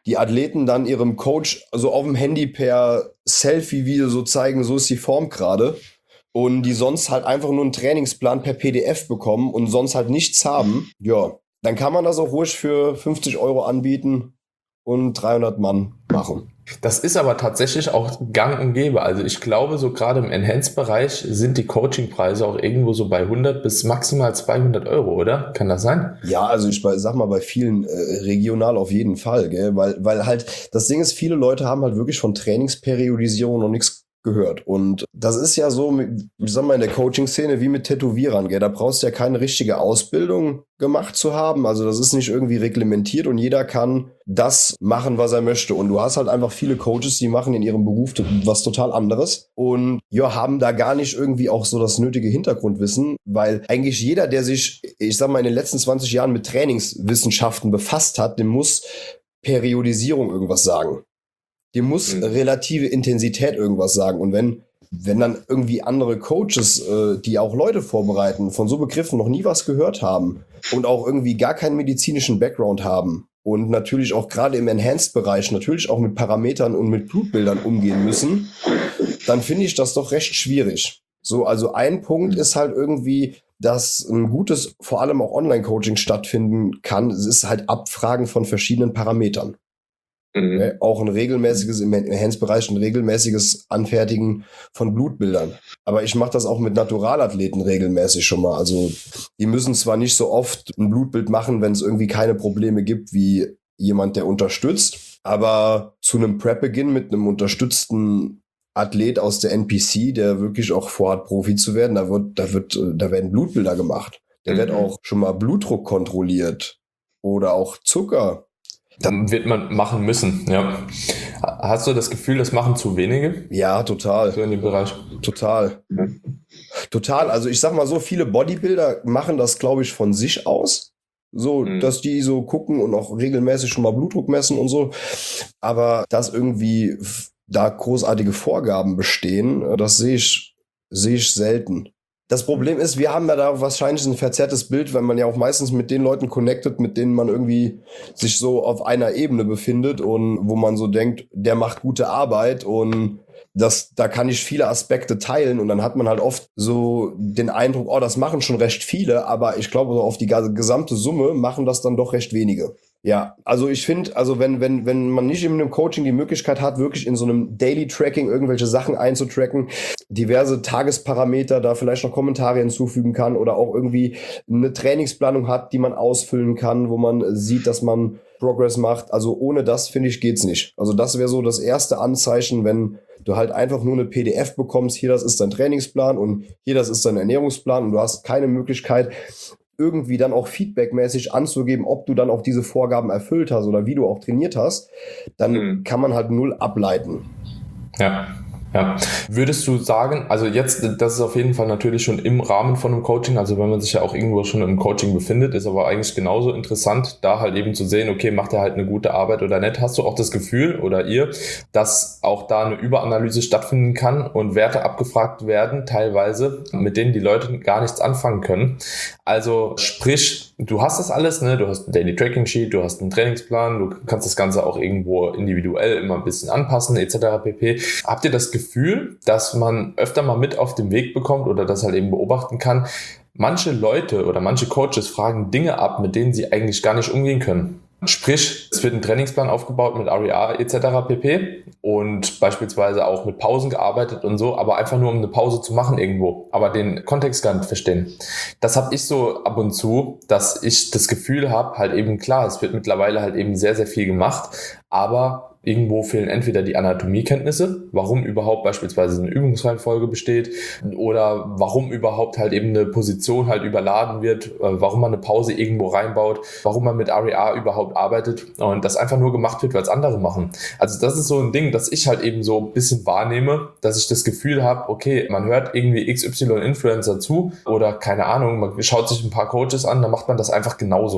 die Athleten dann ihrem Coach so auf dem Handy per Selfie-Video so zeigen, so ist die Form gerade. Und die sonst halt einfach nur einen Trainingsplan per P D F bekommen und sonst halt nichts haben, ja, dann kann man das auch ruhig für fünfzig Euro anbieten und dreihundert Mann machen. Das ist aber tatsächlich auch gang und gäbe. Also ich glaube, so gerade im Enhanced-Bereich sind die Coachingpreise auch irgendwo so bei hundert bis maximal zweihundert Euro, oder? Kann das sein? Ja, also ich sag mal, bei vielen äh, regional auf jeden Fall, gell? Weil, weil halt, das Ding ist, viele Leute haben halt wirklich von Trainingsperiodisierung noch nichts gehört. Und das ist ja so, ich sag mal, in der Coaching-Szene wie mit Tätowierern, gell? Da brauchst du ja keine richtige Ausbildung gemacht zu haben. Also das ist nicht irgendwie reglementiert und jeder kann das machen, was er möchte. Und du hast halt einfach viele Coaches, die machen in ihrem Beruf was total anderes und ja, haben da gar nicht irgendwie auch so das nötige Hintergrundwissen, weil eigentlich jeder, der sich, ich sag mal, in den letzten zwanzig Jahren mit Trainingswissenschaften befasst hat, dem muss Periodisierung irgendwas sagen. Dem muss mhm. relative Intensität irgendwas sagen. Und wenn, wenn dann irgendwie andere Coaches, äh, die auch Leute vorbereiten, von so Begriffen noch nie was gehört haben und auch irgendwie gar keinen medizinischen Background haben und natürlich auch gerade im Enhanced-Bereich natürlich auch mit Parametern und mit Blutbildern umgehen müssen, dann finde ich das doch recht schwierig. So, also ein Punkt ist halt irgendwie, dass ein gutes, vor allem auch Online-Coaching stattfinden kann. Es ist halt Abfragen von verschiedenen Parametern. Mhm. Ja, auch ein regelmäßiges, im Enhanced-Bereich ein regelmäßiges Anfertigen von Blutbildern. Aber ich mache das auch mit Naturalathleten regelmäßig schon mal. Also die müssen zwar nicht so oft ein Blutbild machen, wenn es irgendwie keine Probleme gibt, wie jemand, der unterstützt. Aber zu einem Prep-Beginn mit einem unterstützten Athlet aus der N P C, der wirklich auch vorhat, Profi zu werden, da wird, da wird, da werden Blutbilder gemacht. Der mhm. wird auch schon mal Blutdruck kontrolliert oder auch Zucker. Dann wird man machen müssen, ja. Hast du das Gefühl, das machen zu wenige? Ja, total. So in dem Bereich. Total. Ja. Total. Also ich sag mal so, viele Bodybuilder machen das, glaube ich, von sich aus. So, mhm. dass die so gucken und auch regelmäßig schon mal Blutdruck messen und so. Aber dass irgendwie da großartige Vorgaben bestehen, das sehe ich, sehe ich selten. Das Problem ist, wir haben ja da wahrscheinlich ein verzerrtes Bild, weil man ja auch meistens mit den Leuten connectet, mit denen man irgendwie sich so auf einer Ebene befindet und wo man so denkt, der macht gute Arbeit und das, da kann ich viele Aspekte teilen und dann hat man halt oft so den Eindruck, oh, das machen schon recht viele, aber ich glaube, so auf die gesamte Summe machen das dann doch recht wenige. Ja, also ich finde, also wenn wenn wenn man nicht in einem Coaching die Möglichkeit hat, wirklich in so einem Daily Tracking irgendwelche Sachen einzutracken, diverse Tagesparameter, da vielleicht noch Kommentare hinzufügen kann oder auch irgendwie eine Trainingsplanung hat, die man ausfüllen kann, wo man sieht, dass man Progress macht. Also ohne das, finde ich, geht's nicht. Also das wäre so das erste Anzeichen, wenn du halt einfach nur eine P D F bekommst, hier, das ist dein Trainingsplan und hier, das ist dein Ernährungsplan und du hast keine Möglichkeit, irgendwie dann auch feedbackmäßig anzugeben, ob du dann auch diese Vorgaben erfüllt hast oder wie du auch trainiert hast, dann mhm. kann man halt null ableiten. Ja. Ja. Würdest du sagen, also jetzt, das ist auf jeden Fall natürlich schon im Rahmen von einem Coaching, also wenn man sich ja auch irgendwo schon im Coaching befindet, ist aber eigentlich genauso interessant, da halt eben zu sehen, okay, macht er halt eine gute Arbeit oder nicht. Hast du auch das Gefühl oder ihr, dass auch da eine Überanalyse stattfinden kann und Werte abgefragt werden, teilweise, mit denen die Leute gar nichts anfangen können? Also sprich, du hast das alles, ne? Du hast ein Daily Tracking Sheet, du hast einen Trainingsplan, du kannst das Ganze auch irgendwo individuell immer ein bisschen anpassen, et cetera pp. Habt ihr das Gefühl, Gefühl, dass man öfter mal mit auf den Weg bekommt oder das halt eben beobachten kann, manche Leute oder manche Coaches fragen Dinge ab, mit denen sie eigentlich gar nicht umgehen können. Sprich, es wird ein Trainingsplan aufgebaut mit R E A et cetera pp. Und beispielsweise auch mit Pausen gearbeitet und so, aber einfach nur um eine Pause zu machen irgendwo, aber den Kontext gar nicht verstehen. Das habe ich so ab und zu, dass ich das Gefühl habe, halt eben klar, es wird mittlerweile halt eben sehr, sehr viel gemacht, aber irgendwo fehlen entweder die Anatomiekenntnisse, warum überhaupt beispielsweise eine Übungsreihenfolge besteht oder warum überhaupt halt eben eine Position halt überladen wird, warum man eine Pause irgendwo reinbaut, warum man mit R E A überhaupt arbeitet und das einfach nur gemacht wird, weil es andere machen. Also das ist so ein Ding, das ich halt eben so ein bisschen wahrnehme, dass ich das Gefühl habe, okay, man hört irgendwie X Y-Influencer zu oder keine Ahnung, man schaut sich ein paar Coaches an, dann macht man das einfach genauso.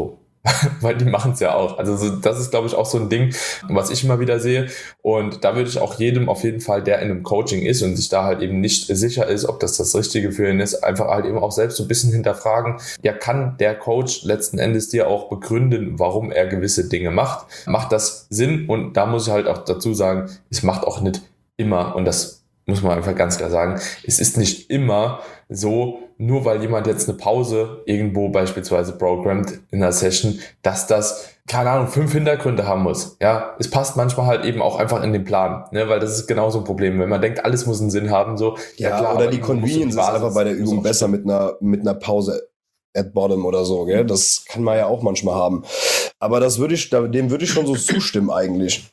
weil die machen es ja auch. Also so, das ist, glaube ich, auch so ein Ding, was ich immer wieder sehe. Und da würde ich auch jedem auf jeden Fall, der in einem Coaching ist und sich da halt eben nicht sicher ist, ob das das Richtige für ihn ist, einfach halt eben auch selbst so ein bisschen hinterfragen, ja, kann der Coach letzten Endes dir auch begründen, warum er gewisse Dinge macht? Macht das Sinn? Und da muss ich halt auch dazu sagen, es macht auch nicht immer, und das muss man einfach ganz klar sagen, es ist nicht immer so, nur weil jemand jetzt eine Pause irgendwo beispielsweise programmt in einer Session, dass das, keine Ahnung, fünf Hintergründe haben muss. Ja, es passt manchmal halt eben auch einfach in den Plan, ne? Weil das ist genauso ein Problem. Wenn man denkt, alles muss einen Sinn haben, so. Ja, ja klar, oder die Convenience ist einfach bei der Übung besser mit einer, mit einer Pause at bottom oder so, gell? Das kann man ja auch manchmal haben. Aber das würde ich, dem würde ich schon so zustimmen eigentlich.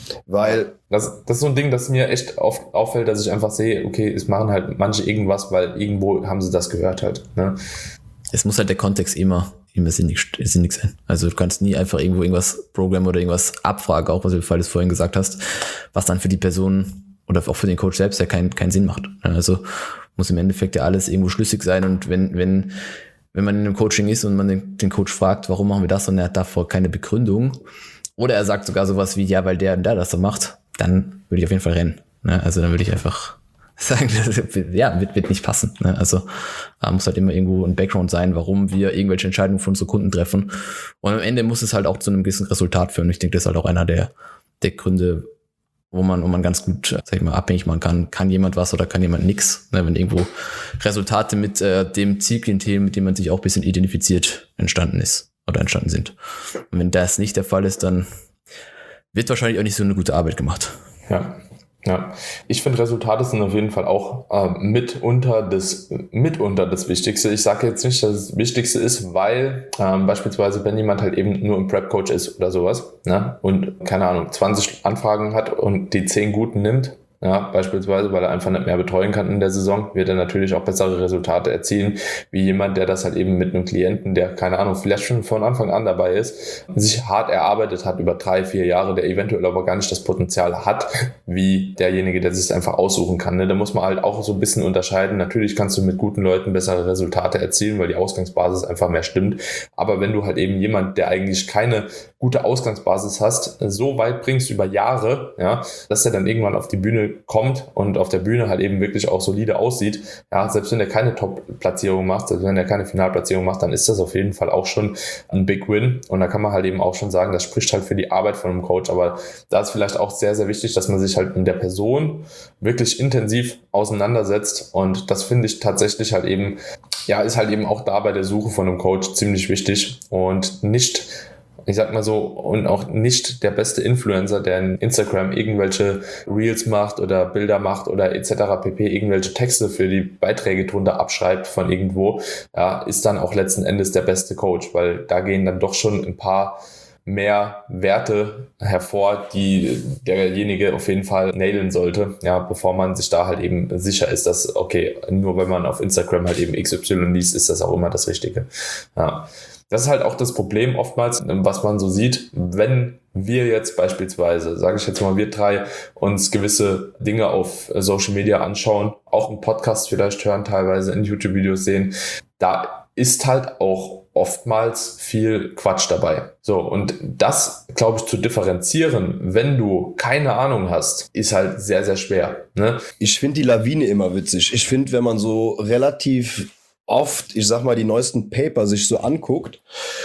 Weil das, das ist so ein Ding, das mir echt auf, auffällt, dass ich einfach sehe, okay, es machen halt manche irgendwas, weil irgendwo haben sie das gehört halt. Ne? Es muss halt der Kontext immer, immer sinnig, sinnig sein. Also du kannst nie einfach irgendwo irgendwas programmen oder irgendwas abfragen, auch was du vorhin gesagt hast, was dann für die Person oder auch für den Coach selbst ja keinen keinen Sinn macht. Also muss im Endeffekt ja alles irgendwo schlüssig sein, und wenn wenn wenn man in einem Coaching ist und man den, den Coach fragt, warum machen wir das, und er hat davor keine Begründung, oder er sagt sogar sowas wie, ja, weil der und der das so macht, dann würde ich auf jeden Fall rennen. Ne? Also dann würde ich einfach sagen, das ja, wird, wird nicht passen. Ne? Also da muss halt immer irgendwo ein Background sein, warum wir irgendwelche Entscheidungen für unsere Kunden treffen. Und am Ende muss es halt auch zu einem gewissen Resultat führen. Ich denke, das ist halt auch einer der, der Gründe, wo man, wo man ganz gut, sag ich mal, abhängig machen kann. Kann jemand was oder kann jemand nix? Ne? Wenn irgendwo Resultate mit äh, dem Zielklientel, mit dem man sich auch ein bisschen identifiziert, entstanden ist. Oder entstanden sind. Und wenn das nicht der Fall ist, dann wird wahrscheinlich auch nicht so eine gute Arbeit gemacht. Ja, ja. Ich finde, Resultate sind auf jeden Fall auch äh, mitunter das mitunter das Wichtigste. Ich sage jetzt nicht, dass es das Wichtigste ist, weil ähm, beispielsweise, wenn jemand halt eben nur ein Prep-Coach ist oder sowas, ne, und keine Ahnung, zwanzig Anfragen hat und die zehn guten nimmt, ja, beispielsweise, weil er einfach nicht mehr betreuen kann in der Saison, wird er natürlich auch bessere Resultate erzielen, wie jemand, der das halt eben mit einem Klienten, der, keine Ahnung, vielleicht schon von Anfang an dabei ist, sich hart erarbeitet hat über drei, vier Jahre, der eventuell aber gar nicht das Potenzial hat, wie derjenige, der sich es einfach aussuchen kann. Ne? Da muss man halt auch so ein bisschen unterscheiden. Natürlich kannst du mit guten Leuten bessere Resultate erzielen, weil die Ausgangsbasis einfach mehr stimmt. Aber wenn du halt eben jemand, der eigentlich keine gute Ausgangsbasis hast, so weit bringst über Jahre, ja, dass er dann irgendwann auf die Bühne kommt und auf der Bühne halt eben wirklich auch solide aussieht, ja, selbst wenn er keine Top-Platzierung macht, selbst wenn er keine Finalplatzierung macht, dann ist das auf jeden Fall auch schon ein Big Win, und da kann man halt eben auch schon sagen, das spricht halt für die Arbeit von einem Coach, aber da ist vielleicht auch sehr, sehr wichtig, dass man sich halt mit der Person wirklich intensiv auseinandersetzt, und das finde ich tatsächlich halt eben, ja, ist halt eben auch da bei der Suche von einem Coach ziemlich wichtig, und nicht, ich sag mal so, und auch nicht der beste Influencer, der in Instagram irgendwelche Reels macht oder Bilder macht oder et cetera pp, irgendwelche Texte für die Beiträge drunter abschreibt von irgendwo, ja, ist dann auch letzten Endes der beste Coach, weil da gehen dann doch schon ein paar mehr Werte hervor, die derjenige auf jeden Fall nailen sollte, ja, bevor man sich da halt eben sicher ist, dass, okay, nur wenn man auf Instagram halt eben X Y liest, ist das auch immer das Richtige. Ja. Das ist halt auch das Problem oftmals, was man so sieht, wenn wir jetzt beispielsweise, sage ich jetzt mal, wir drei uns gewisse Dinge auf Social Media anschauen, auch einen Podcast vielleicht hören, teilweise in YouTube-Videos sehen, da ist halt auch oftmals viel Quatsch dabei. So, und das, glaube ich, zu differenzieren, wenn du keine Ahnung hast, ist halt sehr, sehr schwer. Ne? Ich finde die Lawine immer witzig. Ich finde, wenn man so relativ oft, ich sag mal, die neuesten Paper sich so anguckt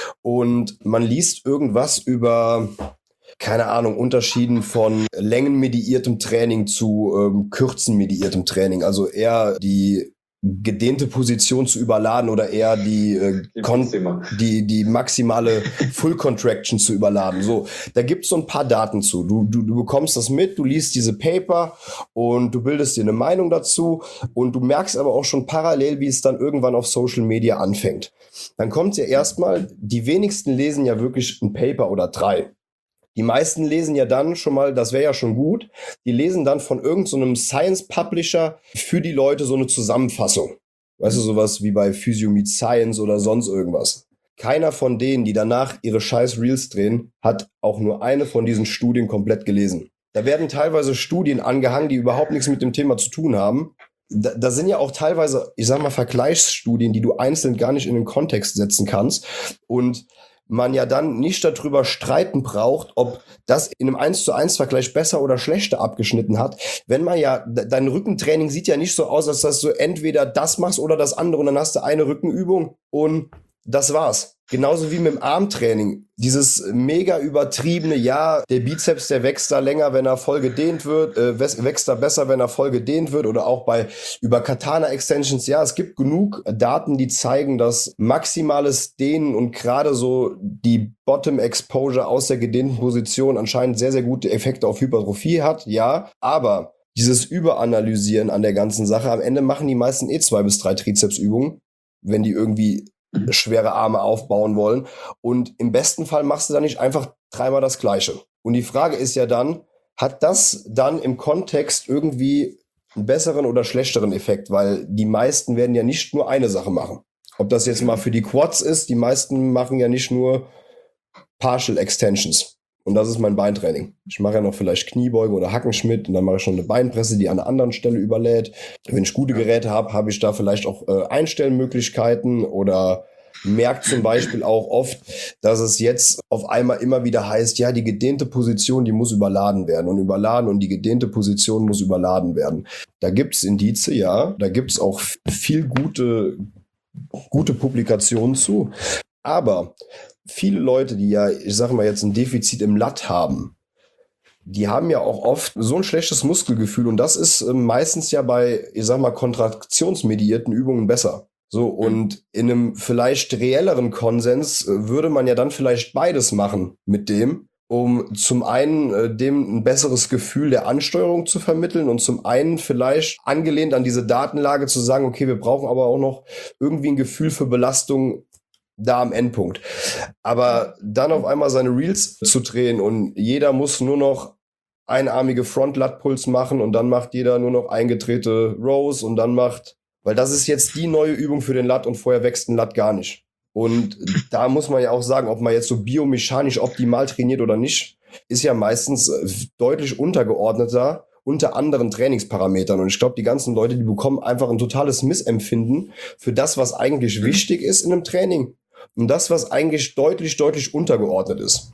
und man liest irgendwas über, keine Ahnung, Unterschieden von längenmediiertem Training zu ähm, kürzenmediiertem Training, also eher die gedehnte Position zu überladen oder eher die äh, kon- die die maximale Full Contraction zu überladen. So, da gibt's so ein paar Daten zu. Du, du du bekommst das mit, du liest diese Paper und du bildest dir eine Meinung dazu, und du merkst aber auch schon parallel, wie es dann irgendwann auf Social Media anfängt. Dann kommt ja erstmal, die wenigsten lesen ja wirklich ein Paper oder drei. Die meisten lesen ja dann schon mal, das wäre ja schon gut, die lesen dann von irgendeinem so Science-Publisher für die Leute so eine Zusammenfassung. Weißt du, sowas wie bei Physio Meets Science oder sonst irgendwas. Keiner von denen, die danach ihre scheiß Reels drehen, hat auch nur eine von diesen Studien komplett gelesen. Da werden teilweise Studien angehangen, die überhaupt nichts mit dem Thema zu tun haben. Da, da sind ja auch teilweise, ich sag mal, Vergleichsstudien, die du einzeln gar nicht in den Kontext setzen kannst. Und man ja dann nicht darüber streiten braucht, ob das in einem eins zu eins Vergleich besser oder schlechter abgeschnitten hat. Wenn man ja, dein Rückentraining sieht ja nicht so aus, als dass du entweder das machst oder das andere und dann hast du eine Rückenübung und das war's. Genauso wie mit dem Armtraining. Dieses mega übertriebene, ja, der Bizeps, der wächst da länger, wenn er voll gedehnt wird, äh, wächst da besser, wenn er voll gedehnt wird, oder auch bei, über Katana-Extensions. Ja, es gibt genug Daten, die zeigen, dass maximales Dehnen und gerade so die Bottom-Exposure aus der gedehnten Position anscheinend sehr, sehr gute Effekte auf Hypertrophie hat. Ja, aber dieses Überanalysieren an der ganzen Sache, am Ende machen die meisten eh zwei bis drei Trizepsübungen, wenn die irgendwie schwere Arme aufbauen wollen. Und im besten Fall machst du dann nicht einfach dreimal das Gleiche. Und die Frage ist ja dann, hat das dann im Kontext irgendwie einen besseren oder schlechteren Effekt? Weil die meisten werden ja nicht nur eine Sache machen. Ob das jetzt mal für die Quads ist, die meisten machen ja nicht nur Partial Extensions. Und das ist mein Beintraining. Ich mache ja noch vielleicht Kniebeugen oder Hackenschmidt und dann mache ich schon eine Beinpresse, die an einer anderen Stelle überlädt. Wenn ich gute Geräte habe, habe ich da vielleicht auch äh, Einstellmöglichkeiten oder merkt zum Beispiel auch oft, dass es jetzt auf einmal immer wieder heißt, ja, die gedehnte Position, die muss überladen werden und überladen und die gedehnte Position muss überladen werden. Da gibt's Indize, ja, da gibt's auch viel gute, gute Publikationen zu. Aber viele Leute, die ja, ich sage mal jetzt ein Defizit im Lat haben, die haben ja auch oft so ein schlechtes Muskelgefühl und das ist äh, meistens ja bei, ich sag mal, kontraktionsmediierten Übungen besser. So, und in einem vielleicht reelleren Konsens äh, würde man ja dann vielleicht beides machen mit dem, um zum einen äh, dem ein besseres Gefühl der Ansteuerung zu vermitteln und zum einen vielleicht angelehnt an diese Datenlage zu sagen, okay, wir brauchen aber auch noch irgendwie ein Gefühl für Belastung da am Endpunkt. Aber dann auf einmal seine Reels zu drehen und jeder muss nur noch einarmige Front-Lat-Pulls machen und dann macht jeder nur noch eingedrehte Rows und dann macht, weil das ist jetzt die neue Übung für den Lat und vorher wächst ein Lat gar nicht. Und da muss man ja auch sagen, ob man jetzt so biomechanisch optimal trainiert oder nicht, ist ja meistens deutlich untergeordneter unter anderen Trainingsparametern. Und ich glaube, die ganzen Leute, die bekommen einfach ein totales Missempfinden für das, was eigentlich wichtig ist in einem Training. Und das, was eigentlich deutlich, deutlich untergeordnet ist.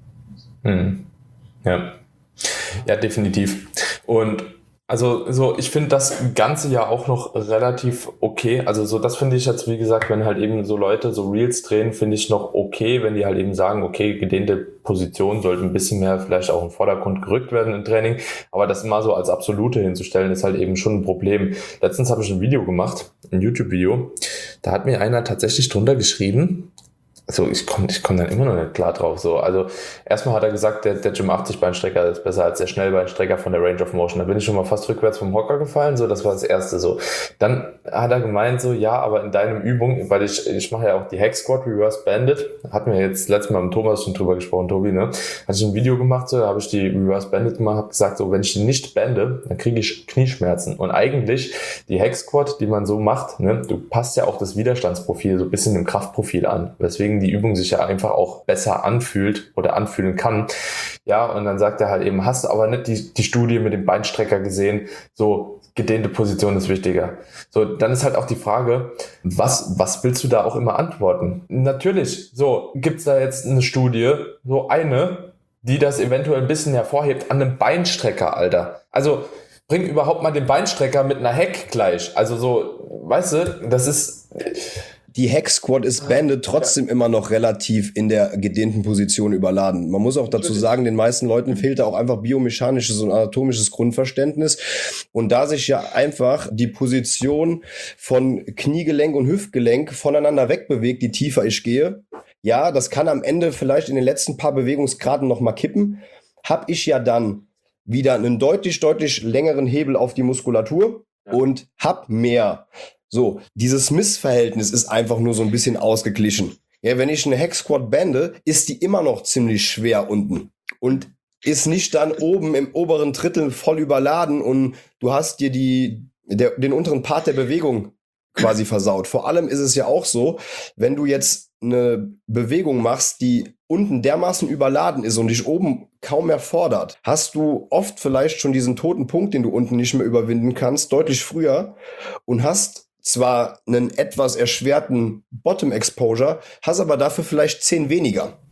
Hm. Ja. Ja, definitiv. Und also so, ich finde das Ganze ja auch noch relativ okay. Also so, das finde ich jetzt, wie gesagt, wenn halt eben so Leute so Reels drehen, finde ich noch okay, wenn die halt eben sagen, okay, gedehnte Positionen sollten ein bisschen mehr vielleicht auch im Vordergrund gerückt werden im Training. Aber das immer so als Absolute hinzustellen, ist halt eben schon ein Problem. Letztens habe ich ein Video gemacht, ein YouTube-Video. Da hat mir einer tatsächlich drunter geschrieben, also ich komme ich komm dann immer noch nicht klar drauf. So. Also erstmal hat er gesagt, der, der Gym achtzig Beinstrecker ist besser als der Schnellbeinstrecker von der Range of Motion. Da bin ich schon mal fast rückwärts vom Hocker gefallen. So, das war das Erste. So. Dann hat er gemeint, so ja, aber in deinem Übung, weil ich ich mache ja auch die Hack Squat Reverse Banded, hatten wir jetzt letztes Mal mit Thomas schon drüber gesprochen, Tobi, ne? Hatte ich ein Video gemacht, so, da habe ich die Reverse Banded gemacht, habe gesagt, so wenn ich die nicht bande, dann kriege ich Knieschmerzen. Und eigentlich die Hack Squat, die man so macht, ne, du passt ja auch das Widerstandsprofil so ein bisschen dem Kraftprofil an, weswegen die Übung sich ja einfach auch besser anfühlt oder anfühlen kann. Ja, und dann sagt er halt eben, hast du aber nicht die, die Studie mit dem Beinstrecker gesehen, so gedehnte Position ist wichtiger. So, dann ist halt auch die Frage, was, was willst du da auch immer antworten? Natürlich, so, gibt's da jetzt eine Studie, so eine, die das eventuell ein bisschen hervorhebt an einem Beinstrecker, Alter. Also, bring überhaupt mal den Beinstrecker mit einer Hack gleich. Also so, weißt du, das ist... Die Hack Squat ist banded trotzdem immer noch relativ in der gedehnten Position überladen. Man muss auch dazu sagen, den meisten Leuten fehlt da auch einfach biomechanisches und anatomisches Grundverständnis. Und da sich ja einfach die Position von Kniegelenk und Hüftgelenk voneinander wegbewegt, je tiefer ich gehe, ja, das kann am Ende vielleicht in den letzten paar Bewegungsgraden noch mal kippen, habe ich ja dann wieder einen deutlich, deutlich längeren Hebel auf die Muskulatur und hab mehr. So, dieses Missverhältnis ist einfach nur so ein bisschen ausgeglichen. Ja, wenn ich eine Hack Squat bande, ist die immer noch ziemlich schwer unten und ist nicht dann oben im oberen Drittel voll überladen und du hast dir die, der, den unteren Part der Bewegung quasi versaut. Vor allem ist es ja auch so, wenn du jetzt eine Bewegung machst, die unten dermaßen überladen ist und dich oben kaum mehr fordert, hast du oft vielleicht schon diesen toten Punkt, den du unten nicht mehr überwinden kannst, deutlich früher und hast zwar einen etwas erschwerten Bottom Exposure, hast aber dafür vielleicht zehn weniger.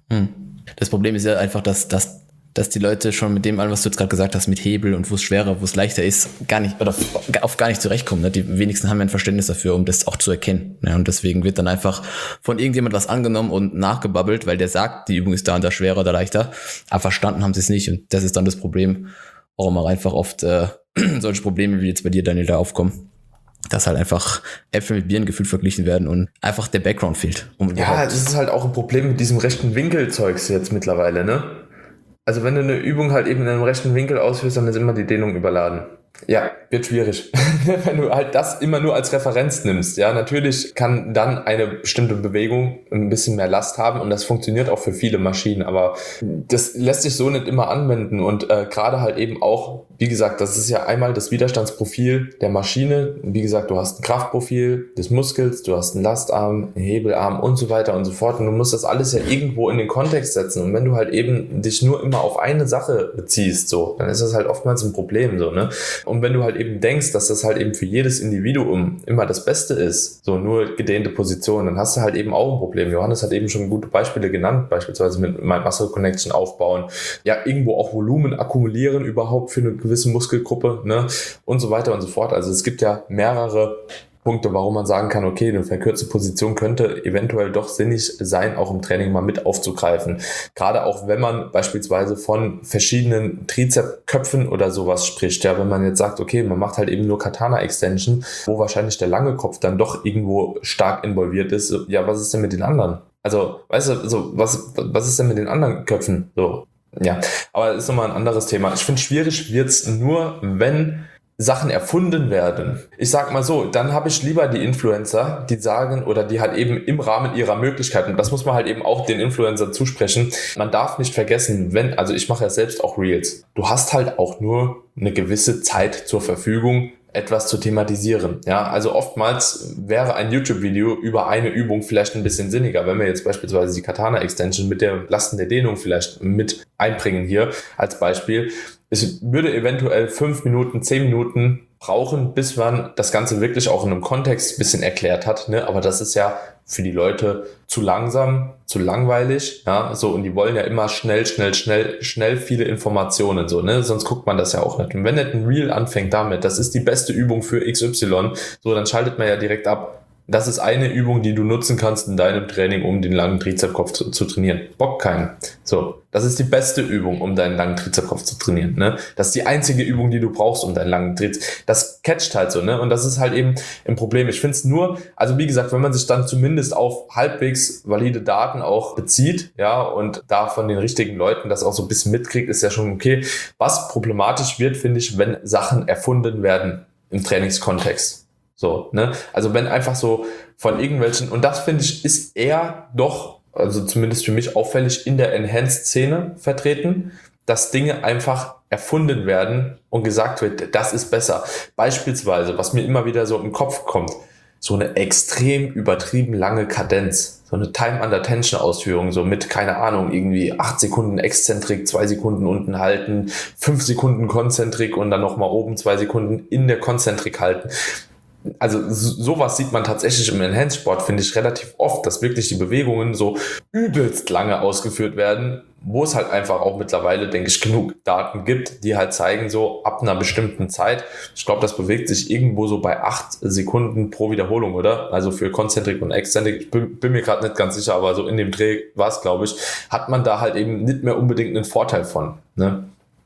Hm. Das Problem ist ja einfach, dass, dass, dass die Leute schon mit dem allem, was du jetzt gerade gesagt hast, mit Hebel und wo es schwerer, wo es leichter ist, gar nicht oder auf gar nicht zurechtkommen. Ne? Die wenigsten haben ja ein Verständnis dafür, um das auch zu erkennen. Ne? Und deswegen wird dann einfach von irgendjemand was angenommen und nachgebabbelt, weil der sagt, die Übung ist da und da schwerer oder leichter. Aber verstanden haben sie es nicht. Und das ist dann das Problem, warum auch einfach oft äh, solche Probleme wie jetzt bei dir, Daniel, da aufkommen. Dass halt einfach Äpfel mit Birnen gefühlt verglichen werden und einfach der Background fehlt. Um ja, das ist halt auch ein Problem mit diesem rechten Winkelzeugs jetzt mittlerweile, ne? Also wenn du eine Übung halt eben in einem rechten Winkel ausführst, dann ist immer die Dehnung überladen. Ja, wird schwierig. Wenn du halt das immer nur als Referenz nimmst. Ja, natürlich kann dann eine bestimmte Bewegung ein bisschen mehr Last haben und das funktioniert auch für viele Maschinen, aber das lässt sich so nicht immer anwenden und äh, gerade halt eben auch, wie gesagt, das ist ja einmal das Widerstandsprofil der Maschine. Wie gesagt, du hast ein Kraftprofil des Muskels, du hast einen Lastarm, einen Hebelarm und so weiter und so fort und du musst das alles ja irgendwo in den Kontext setzen und wenn du halt eben dich nur immer auf eine Sache beziehst, so, dann ist das halt oftmals ein Problem, so, ne? Und wenn du halt eben denkst, dass das halt eben für jedes Individuum immer das Beste ist, so nur gedehnte Position, dann hast du halt eben auch ein Problem. Johannes hat eben schon gute Beispiele genannt, beispielsweise mit Mind Muscle Connection aufbauen, ja, irgendwo auch Volumen akkumulieren überhaupt für eine gewisse Muskelgruppe, ne, und so weiter und so fort. Also es gibt ja mehrere Punkte, warum man sagen kann, okay, eine verkürzte Position könnte eventuell doch sinnig sein, auch im Training mal mit aufzugreifen. Gerade auch, wenn man beispielsweise von verschiedenen Trizepsköpfen oder sowas spricht, ja, wenn man jetzt sagt, okay, man macht halt eben nur Katana-Extension, wo wahrscheinlich der lange Kopf dann doch irgendwo stark involviert ist, ja, was ist denn mit den anderen? Also, weißt du, so, was, was ist denn mit den anderen Köpfen? So, ja, aber das ist nochmal ein anderes Thema. Ich finde, schwierig wird's nur, wenn Sachen erfunden werden. Ich sag mal so, dann habe ich lieber die Influencer, die sagen oder die halt eben im Rahmen ihrer Möglichkeiten, das muss man halt eben auch den Influencer zusprechen, man darf nicht vergessen, wenn, also ich mache ja selbst auch Reels, du hast halt auch nur eine gewisse Zeit zur Verfügung, etwas zu thematisieren. Ja, also oftmals wäre ein YouTube-Video über eine Übung vielleicht ein bisschen sinniger, wenn wir jetzt beispielsweise die Katana-Extension mit der Lasten der Dehnung vielleicht mit einbringen hier als Beispiel. Ich würde eventuell fünf Minuten, zehn Minuten brauchen, bis man das Ganze wirklich auch in einem Kontext ein bisschen erklärt hat, ne? Aber das ist ja für die Leute zu langsam, zu langweilig, ja, so, und die wollen ja immer schnell, schnell, schnell, schnell viele Informationen, so, ne, sonst guckt man das ja auch nicht. Und wenn nicht ein Reel anfängt damit, das ist die beste Übung für X Y, so, dann schaltet man ja direkt ab. Das ist eine Übung, die du nutzen kannst in deinem Training, um den langen Trizepskopf zu, zu trainieren. Bock keinen. So, das ist die beste Übung, um deinen langen Trizepskopf zu trainieren. Ne? Das ist die einzige Übung, die du brauchst, um deinen langen Trizepskopf. Das catcht halt so, ne? Und das ist halt eben ein Problem. Ich finde es nur, also wie gesagt, wenn man sich dann zumindest auf halbwegs valide Daten auch bezieht, ja, und da von den richtigen Leuten das auch so ein bisschen mitkriegt, ist ja schon okay. Was problematisch wird, finde ich, wenn Sachen erfunden werden im Trainingskontext. So, ne? Also wenn einfach so von irgendwelchen, und das finde ich, ist eher doch, also zumindest für mich auffällig, in der Enhanced-Szene vertreten, dass Dinge einfach erfunden werden und gesagt wird, das ist besser. Beispielsweise, was mir immer wieder so im Kopf kommt, so eine extrem übertrieben lange Kadenz, so eine Time-Under-Tension-Ausführung, so mit, keine Ahnung, irgendwie acht Sekunden Exzentrik, zwei Sekunden unten halten, fünf Sekunden Konzentrik und dann nochmal oben zwei Sekunden in der Konzentrik halten. Also sowas sieht man tatsächlich im Enhanced-Sport, finde ich, relativ oft, dass wirklich die Bewegungen so übelst lange ausgeführt werden, wo es halt einfach auch mittlerweile, denke ich, genug Daten gibt, die halt zeigen, so ab einer bestimmten Zeit, ich glaube, das bewegt sich irgendwo so bei acht Sekunden pro Wiederholung, oder? Also für Konzentrik und Exzentrik, ich bin, bin mir gerade nicht ganz sicher, aber so in dem Dreh war es, glaube ich, hat man da halt eben nicht mehr unbedingt einen Vorteil von, ne?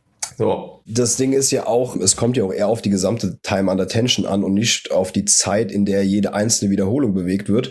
So. Das Ding ist ja auch, es kommt ja auch eher auf die gesamte Time Under Tension an und nicht auf die Zeit, in der jede einzelne Wiederholung bewegt wird.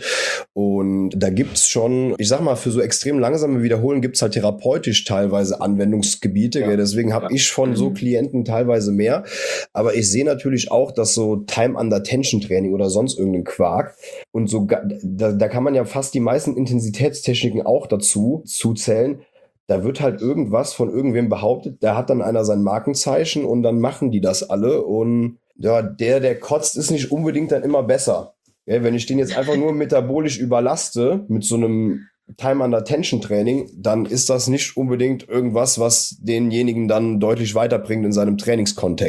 Und da gibt's schon, ich sag mal, für so extrem langsame Wiederholungen gibt's halt therapeutisch teilweise Anwendungsgebiete. Ja. Deswegen habe ja. ich von so Klienten teilweise mehr. Aber ich sehe natürlich auch, dass so Time Under Tension Training oder sonst irgendein Quark und so, da, da kann man ja fast die meisten Intensitätstechniken auch dazu zuzählen. Da wird halt irgendwas von irgendwem behauptet, da hat dann einer sein Markenzeichen und dann machen die das alle und ja, der, der kotzt, ist nicht unbedingt dann immer besser. Ja, wenn ich den jetzt einfach nur metabolisch überlaste mit so einem Time-Under-Tension-Training, dann ist das nicht unbedingt irgendwas, was denjenigen dann deutlich weiterbringt in seinem Trainingskontext.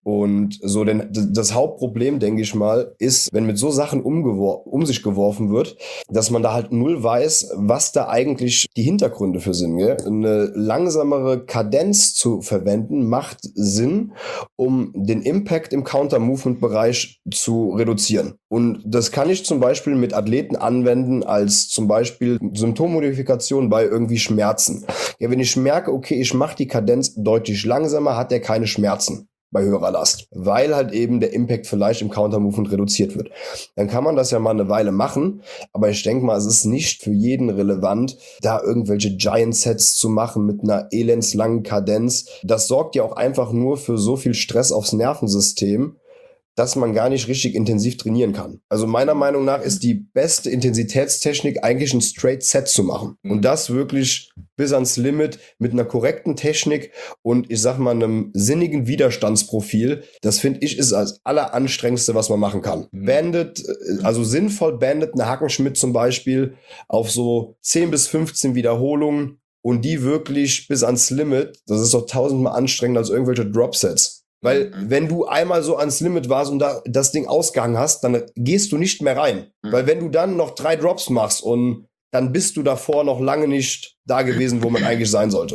Und so, denn das Hauptproblem, denke ich mal, ist, wenn mit so Sachen umgewor- um sich geworfen wird, dass man da halt null weiß, was da eigentlich die Hintergründe für sind. Gell? Eine langsamere Kadenz zu verwenden macht Sinn, um den Impact im Counter-Movement-Bereich zu reduzieren. Und das kann ich zum Beispiel mit Athleten anwenden als zum Beispiel Symptommodifikation bei irgendwie Schmerzen. Ja, wenn ich merke, okay, ich mache die Kadenz deutlich langsamer, hat er keine Schmerzen bei höherer Last, weil halt eben der Impact vielleicht im Counter-Movement reduziert wird. Dann kann man das ja mal eine Weile machen, aber ich denke mal, es ist nicht für jeden relevant, da irgendwelche Giant-Sets zu machen mit einer elendslangen Kadenz. Das sorgt ja auch einfach nur für so viel Stress aufs Nervensystem, dass man gar nicht richtig intensiv trainieren kann. Also meiner Meinung nach ist die beste Intensitätstechnik eigentlich ein Straight Set zu machen. Und das wirklich bis ans Limit mit einer korrekten Technik und ich sag mal einem sinnigen Widerstandsprofil. Das finde ich ist das alleranstrengendste, was man machen kann. Mhm. Banded, also sinnvoll Banded, eine Hackenschmidt zum Beispiel auf so zehn bis fünfzehn Wiederholungen und die wirklich bis ans Limit. Das ist doch tausendmal anstrengender als irgendwelche Dropsets. Weil wenn du einmal so ans Limit warst und da das Ding ausgegangen hast, dann gehst du nicht mehr rein. Mhm. Weil wenn du dann noch drei Drops machst und dann bist du davor noch lange nicht da gewesen, wo man eigentlich sein sollte.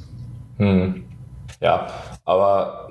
Hm. Ja, aber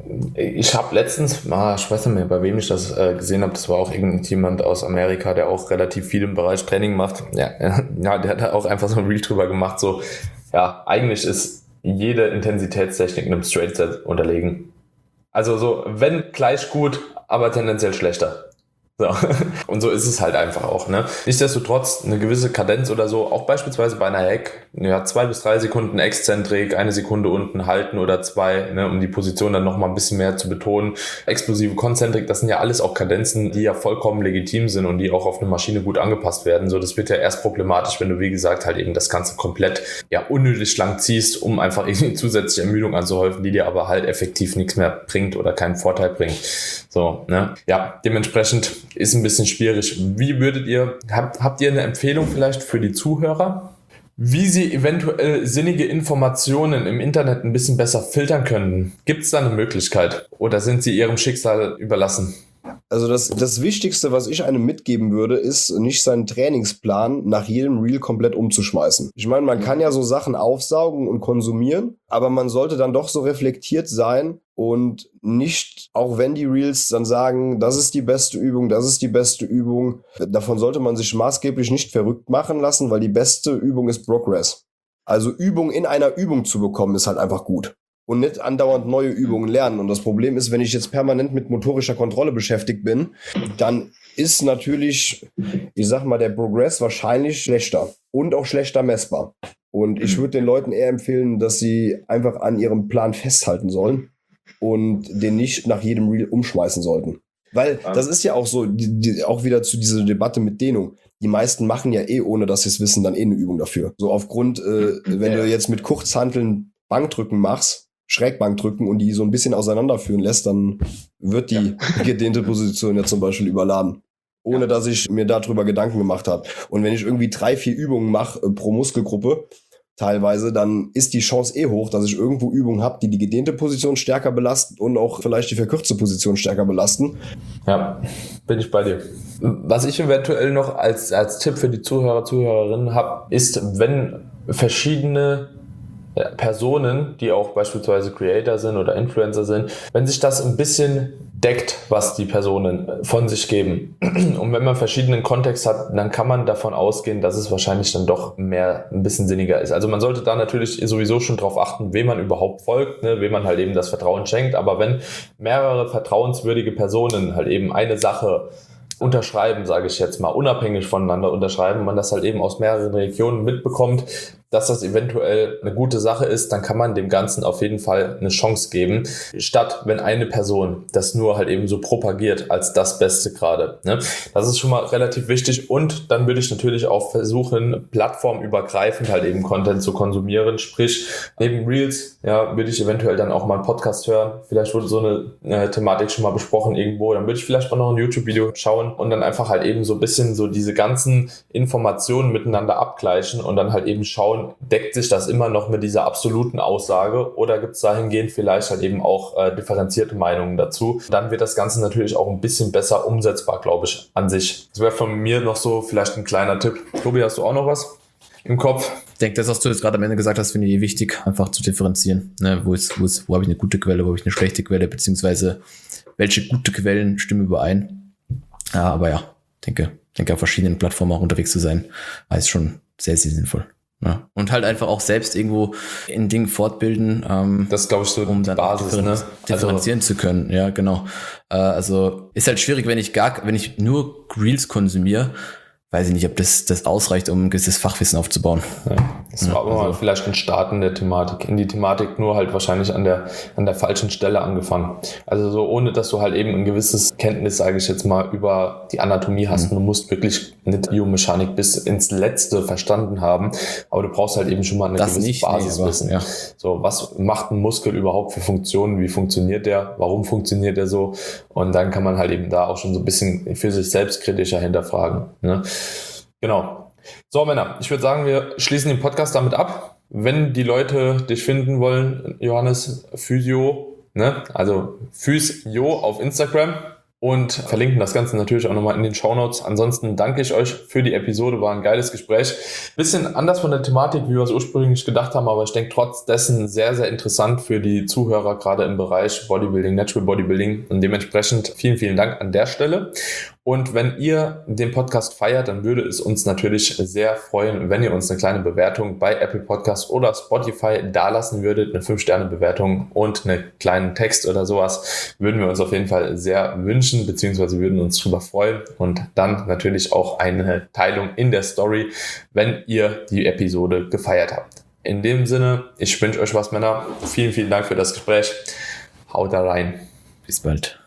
ich habe letztens, ah, ich weiß nicht mehr, bei wem ich das äh, gesehen habe, das war auch irgendjemand aus Amerika, der auch relativ viel im Bereich Training macht. Ja, ja, der hat da auch einfach so ein Reel drüber gemacht, so, ja, eigentlich ist jede Intensitätstechnik einem Straight Set unterlegen. Also so, wenn gleich gut, aber tendenziell schlechter. So. Und so ist es halt einfach auch, ne? Nichtsdestotrotz eine gewisse Kadenz oder so, auch beispielsweise bei einer Hack, ja, zwei bis drei Sekunden Exzentrik, eine Sekunde unten halten oder zwei, ne, um die Position dann nochmal ein bisschen mehr zu betonen. Explosive Konzentrik, das sind ja alles auch Kadenzen, die ja vollkommen legitim sind und die auch auf eine Maschine gut angepasst werden. So, das wird ja erst problematisch, wenn du, wie gesagt, halt eben das Ganze komplett, ja, unnötig lang ziehst, um einfach irgendwie zusätzliche Ermüdung anzuhäufen, die dir aber halt effektiv nichts mehr bringt oder keinen Vorteil bringt. So, ne? Ja, dementsprechend ist ein bisschen schwierig. Wie würdet ihr, habt, habt ihr eine Empfehlung vielleicht für die Zuhörer, wie sie eventuell sinnige Informationen im Internet ein bisschen besser filtern können? Gibt es da eine Möglichkeit oder sind sie ihrem Schicksal überlassen? Also das, das Wichtigste, was ich einem mitgeben würde, ist nicht seinen Trainingsplan nach jedem Reel komplett umzuschmeißen. Ich meine, man kann ja so Sachen aufsaugen und konsumieren, aber man sollte dann doch so reflektiert sein und nicht, auch wenn die Reels dann sagen, das ist die beste Übung, das ist die beste Übung, davon sollte man sich maßgeblich nicht verrückt machen lassen, weil die beste Übung ist Progress. Also Übung in einer Übung zu bekommen, ist halt einfach gut. Und nicht andauernd neue Übungen lernen. Und das Problem ist, wenn ich jetzt permanent mit motorischer Kontrolle beschäftigt bin, dann ist natürlich, ich sag mal, der Progress wahrscheinlich schlechter und auch schlechter messbar. Und ich würde den Leuten eher empfehlen, dass sie einfach an ihrem Plan festhalten sollen und den nicht nach jedem Reel umschmeißen sollten. Weil das ist ja auch so, die, die, auch wieder zu dieser Debatte mit Dehnung. Die meisten machen ja eh, ohne dass sie es wissen, dann eh eine Übung dafür. So aufgrund, äh, wenn ja. du jetzt mit Kurzhanteln Bankdrücken machst, Schrägbankdrücken und die so ein bisschen auseinanderführen lässt, dann wird die ja. gedehnte Position ja zum Beispiel überladen. Ohne ja. dass ich mir darüber Gedanken gemacht habe. Und wenn ich irgendwie drei, vier Übungen mache äh, pro Muskelgruppe, teilweise, dann ist die Chance eh hoch, dass ich irgendwo Übungen habe, die die gedehnte Position stärker belasten und auch vielleicht die verkürzte Position stärker belasten. Ja, bin ich bei dir. Was ich eventuell noch als, als Tipp für die Zuhörer, Zuhörerinnen habe, ist, wenn verschiedene Personen, die auch beispielsweise Creator sind oder Influencer sind, wenn sich das ein bisschen deckt, was die Personen von sich geben. Und wenn man verschiedenen Kontext hat, dann kann man davon ausgehen, dass es wahrscheinlich dann doch mehr ein bisschen sinniger ist. Also man sollte da natürlich sowieso schon drauf achten, wem man überhaupt folgt, ne, wem man halt eben das Vertrauen schenkt. Aber wenn mehrere vertrauenswürdige Personen halt eben eine Sache unterschreiben, sage ich jetzt mal, unabhängig voneinander unterschreiben, man das halt eben aus mehreren Regionen mitbekommt, dass das eventuell eine gute Sache ist, dann kann man dem Ganzen auf jeden Fall eine Chance geben, statt wenn eine Person das nur halt eben so propagiert als das Beste gerade. Ne? Das ist schon mal relativ wichtig und dann würde ich natürlich auch versuchen, plattformübergreifend halt eben Content zu konsumieren, sprich neben Reels, ja, würde ich eventuell dann auch mal einen Podcast hören, vielleicht wurde so eine, eine Thematik schon mal besprochen irgendwo, dann würde ich vielleicht auch noch ein YouTube-Video schauen und dann einfach halt eben so ein bisschen so diese ganzen Informationen miteinander abgleichen und dann halt eben schauen, schauen, deckt sich das immer noch mit dieser absoluten Aussage oder gibt es dahingehend vielleicht halt eben auch äh, differenzierte Meinungen dazu. Dann wird das Ganze natürlich auch ein bisschen besser umsetzbar, glaube ich, an sich. Das wäre von mir noch so vielleicht ein kleiner Tipp. Tobi, hast du auch noch was im Kopf? Ich denke, das, was du jetzt gerade am Ende gesagt hast, finde ich wichtig, einfach zu differenzieren. Ne? Wo ist, wo ist, wo habe ich eine gute Quelle, wo habe ich eine schlechte Quelle, beziehungsweise welche gute Quellen stimmen überein. Ja, aber ja, denke, denke auf verschiedenen Plattformen auch unterwegs zu sein, ist schon sehr, sehr sinnvoll. Ja. Und halt einfach auch selbst irgendwo in Dingen fortbilden, ähm, das glaube ich so um dann Basis, differen- ne? differenzieren also, zu können. Ja, genau. Äh, also ist halt schwierig, wenn ich gar, wenn ich nur Reels konsumiere, weiß ich nicht, ob das, das ausreicht, um ein gewisses Fachwissen aufzubauen. Ja, das war aber also, mal vielleicht ein Start in der Thematik, in die Thematik nur halt wahrscheinlich an der, an der falschen Stelle angefangen. Also so ohne, dass du halt eben ein gewisses Kenntnis, sage ich jetzt mal, über die Anatomie hast. Mhm. Und du musst wirklich nicht Biomechanik bis ins Letzte verstanden haben, aber du brauchst halt eben schon mal eine das gewisse nicht, Basiswissen. Nee, aber, ja. So, was macht ein Muskel überhaupt für Funktionen? Wie funktioniert der? Warum funktioniert der so? Und dann kann man halt eben da auch schon so ein bisschen für sich selbst kritischer hinterfragen, ne? Genau. So, Männer, ich würde sagen, wir schließen den Podcast damit ab. Wenn die Leute dich finden wollen, Johannes, Physio, ne? Also Physio auf Instagram und verlinken das Ganze natürlich auch nochmal in den Shownotes. Ansonsten danke ich euch für die Episode, war ein geiles Gespräch. Bisschen anders von der Thematik, wie wir es ursprünglich gedacht haben, aber ich denke trotz dessen sehr, sehr interessant für die Zuhörer, gerade im Bereich Bodybuilding, Natural Bodybuilding und dementsprechend vielen, vielen Dank an der Stelle. Und wenn ihr den Podcast feiert, dann würde es uns natürlich sehr freuen, wenn ihr uns eine kleine Bewertung bei Apple Podcasts oder Spotify dalassen würdet. Eine fünf Sterne Bewertung und einen kleinen Text oder sowas würden wir uns auf jeden Fall sehr wünschen, beziehungsweise würden uns drüber freuen. Und dann natürlich auch eine Teilung in der Story, wenn ihr die Episode gefeiert habt. In dem Sinne, ich wünsche euch was, Männer. Vielen, vielen Dank für das Gespräch. Haut da rein. Bis bald.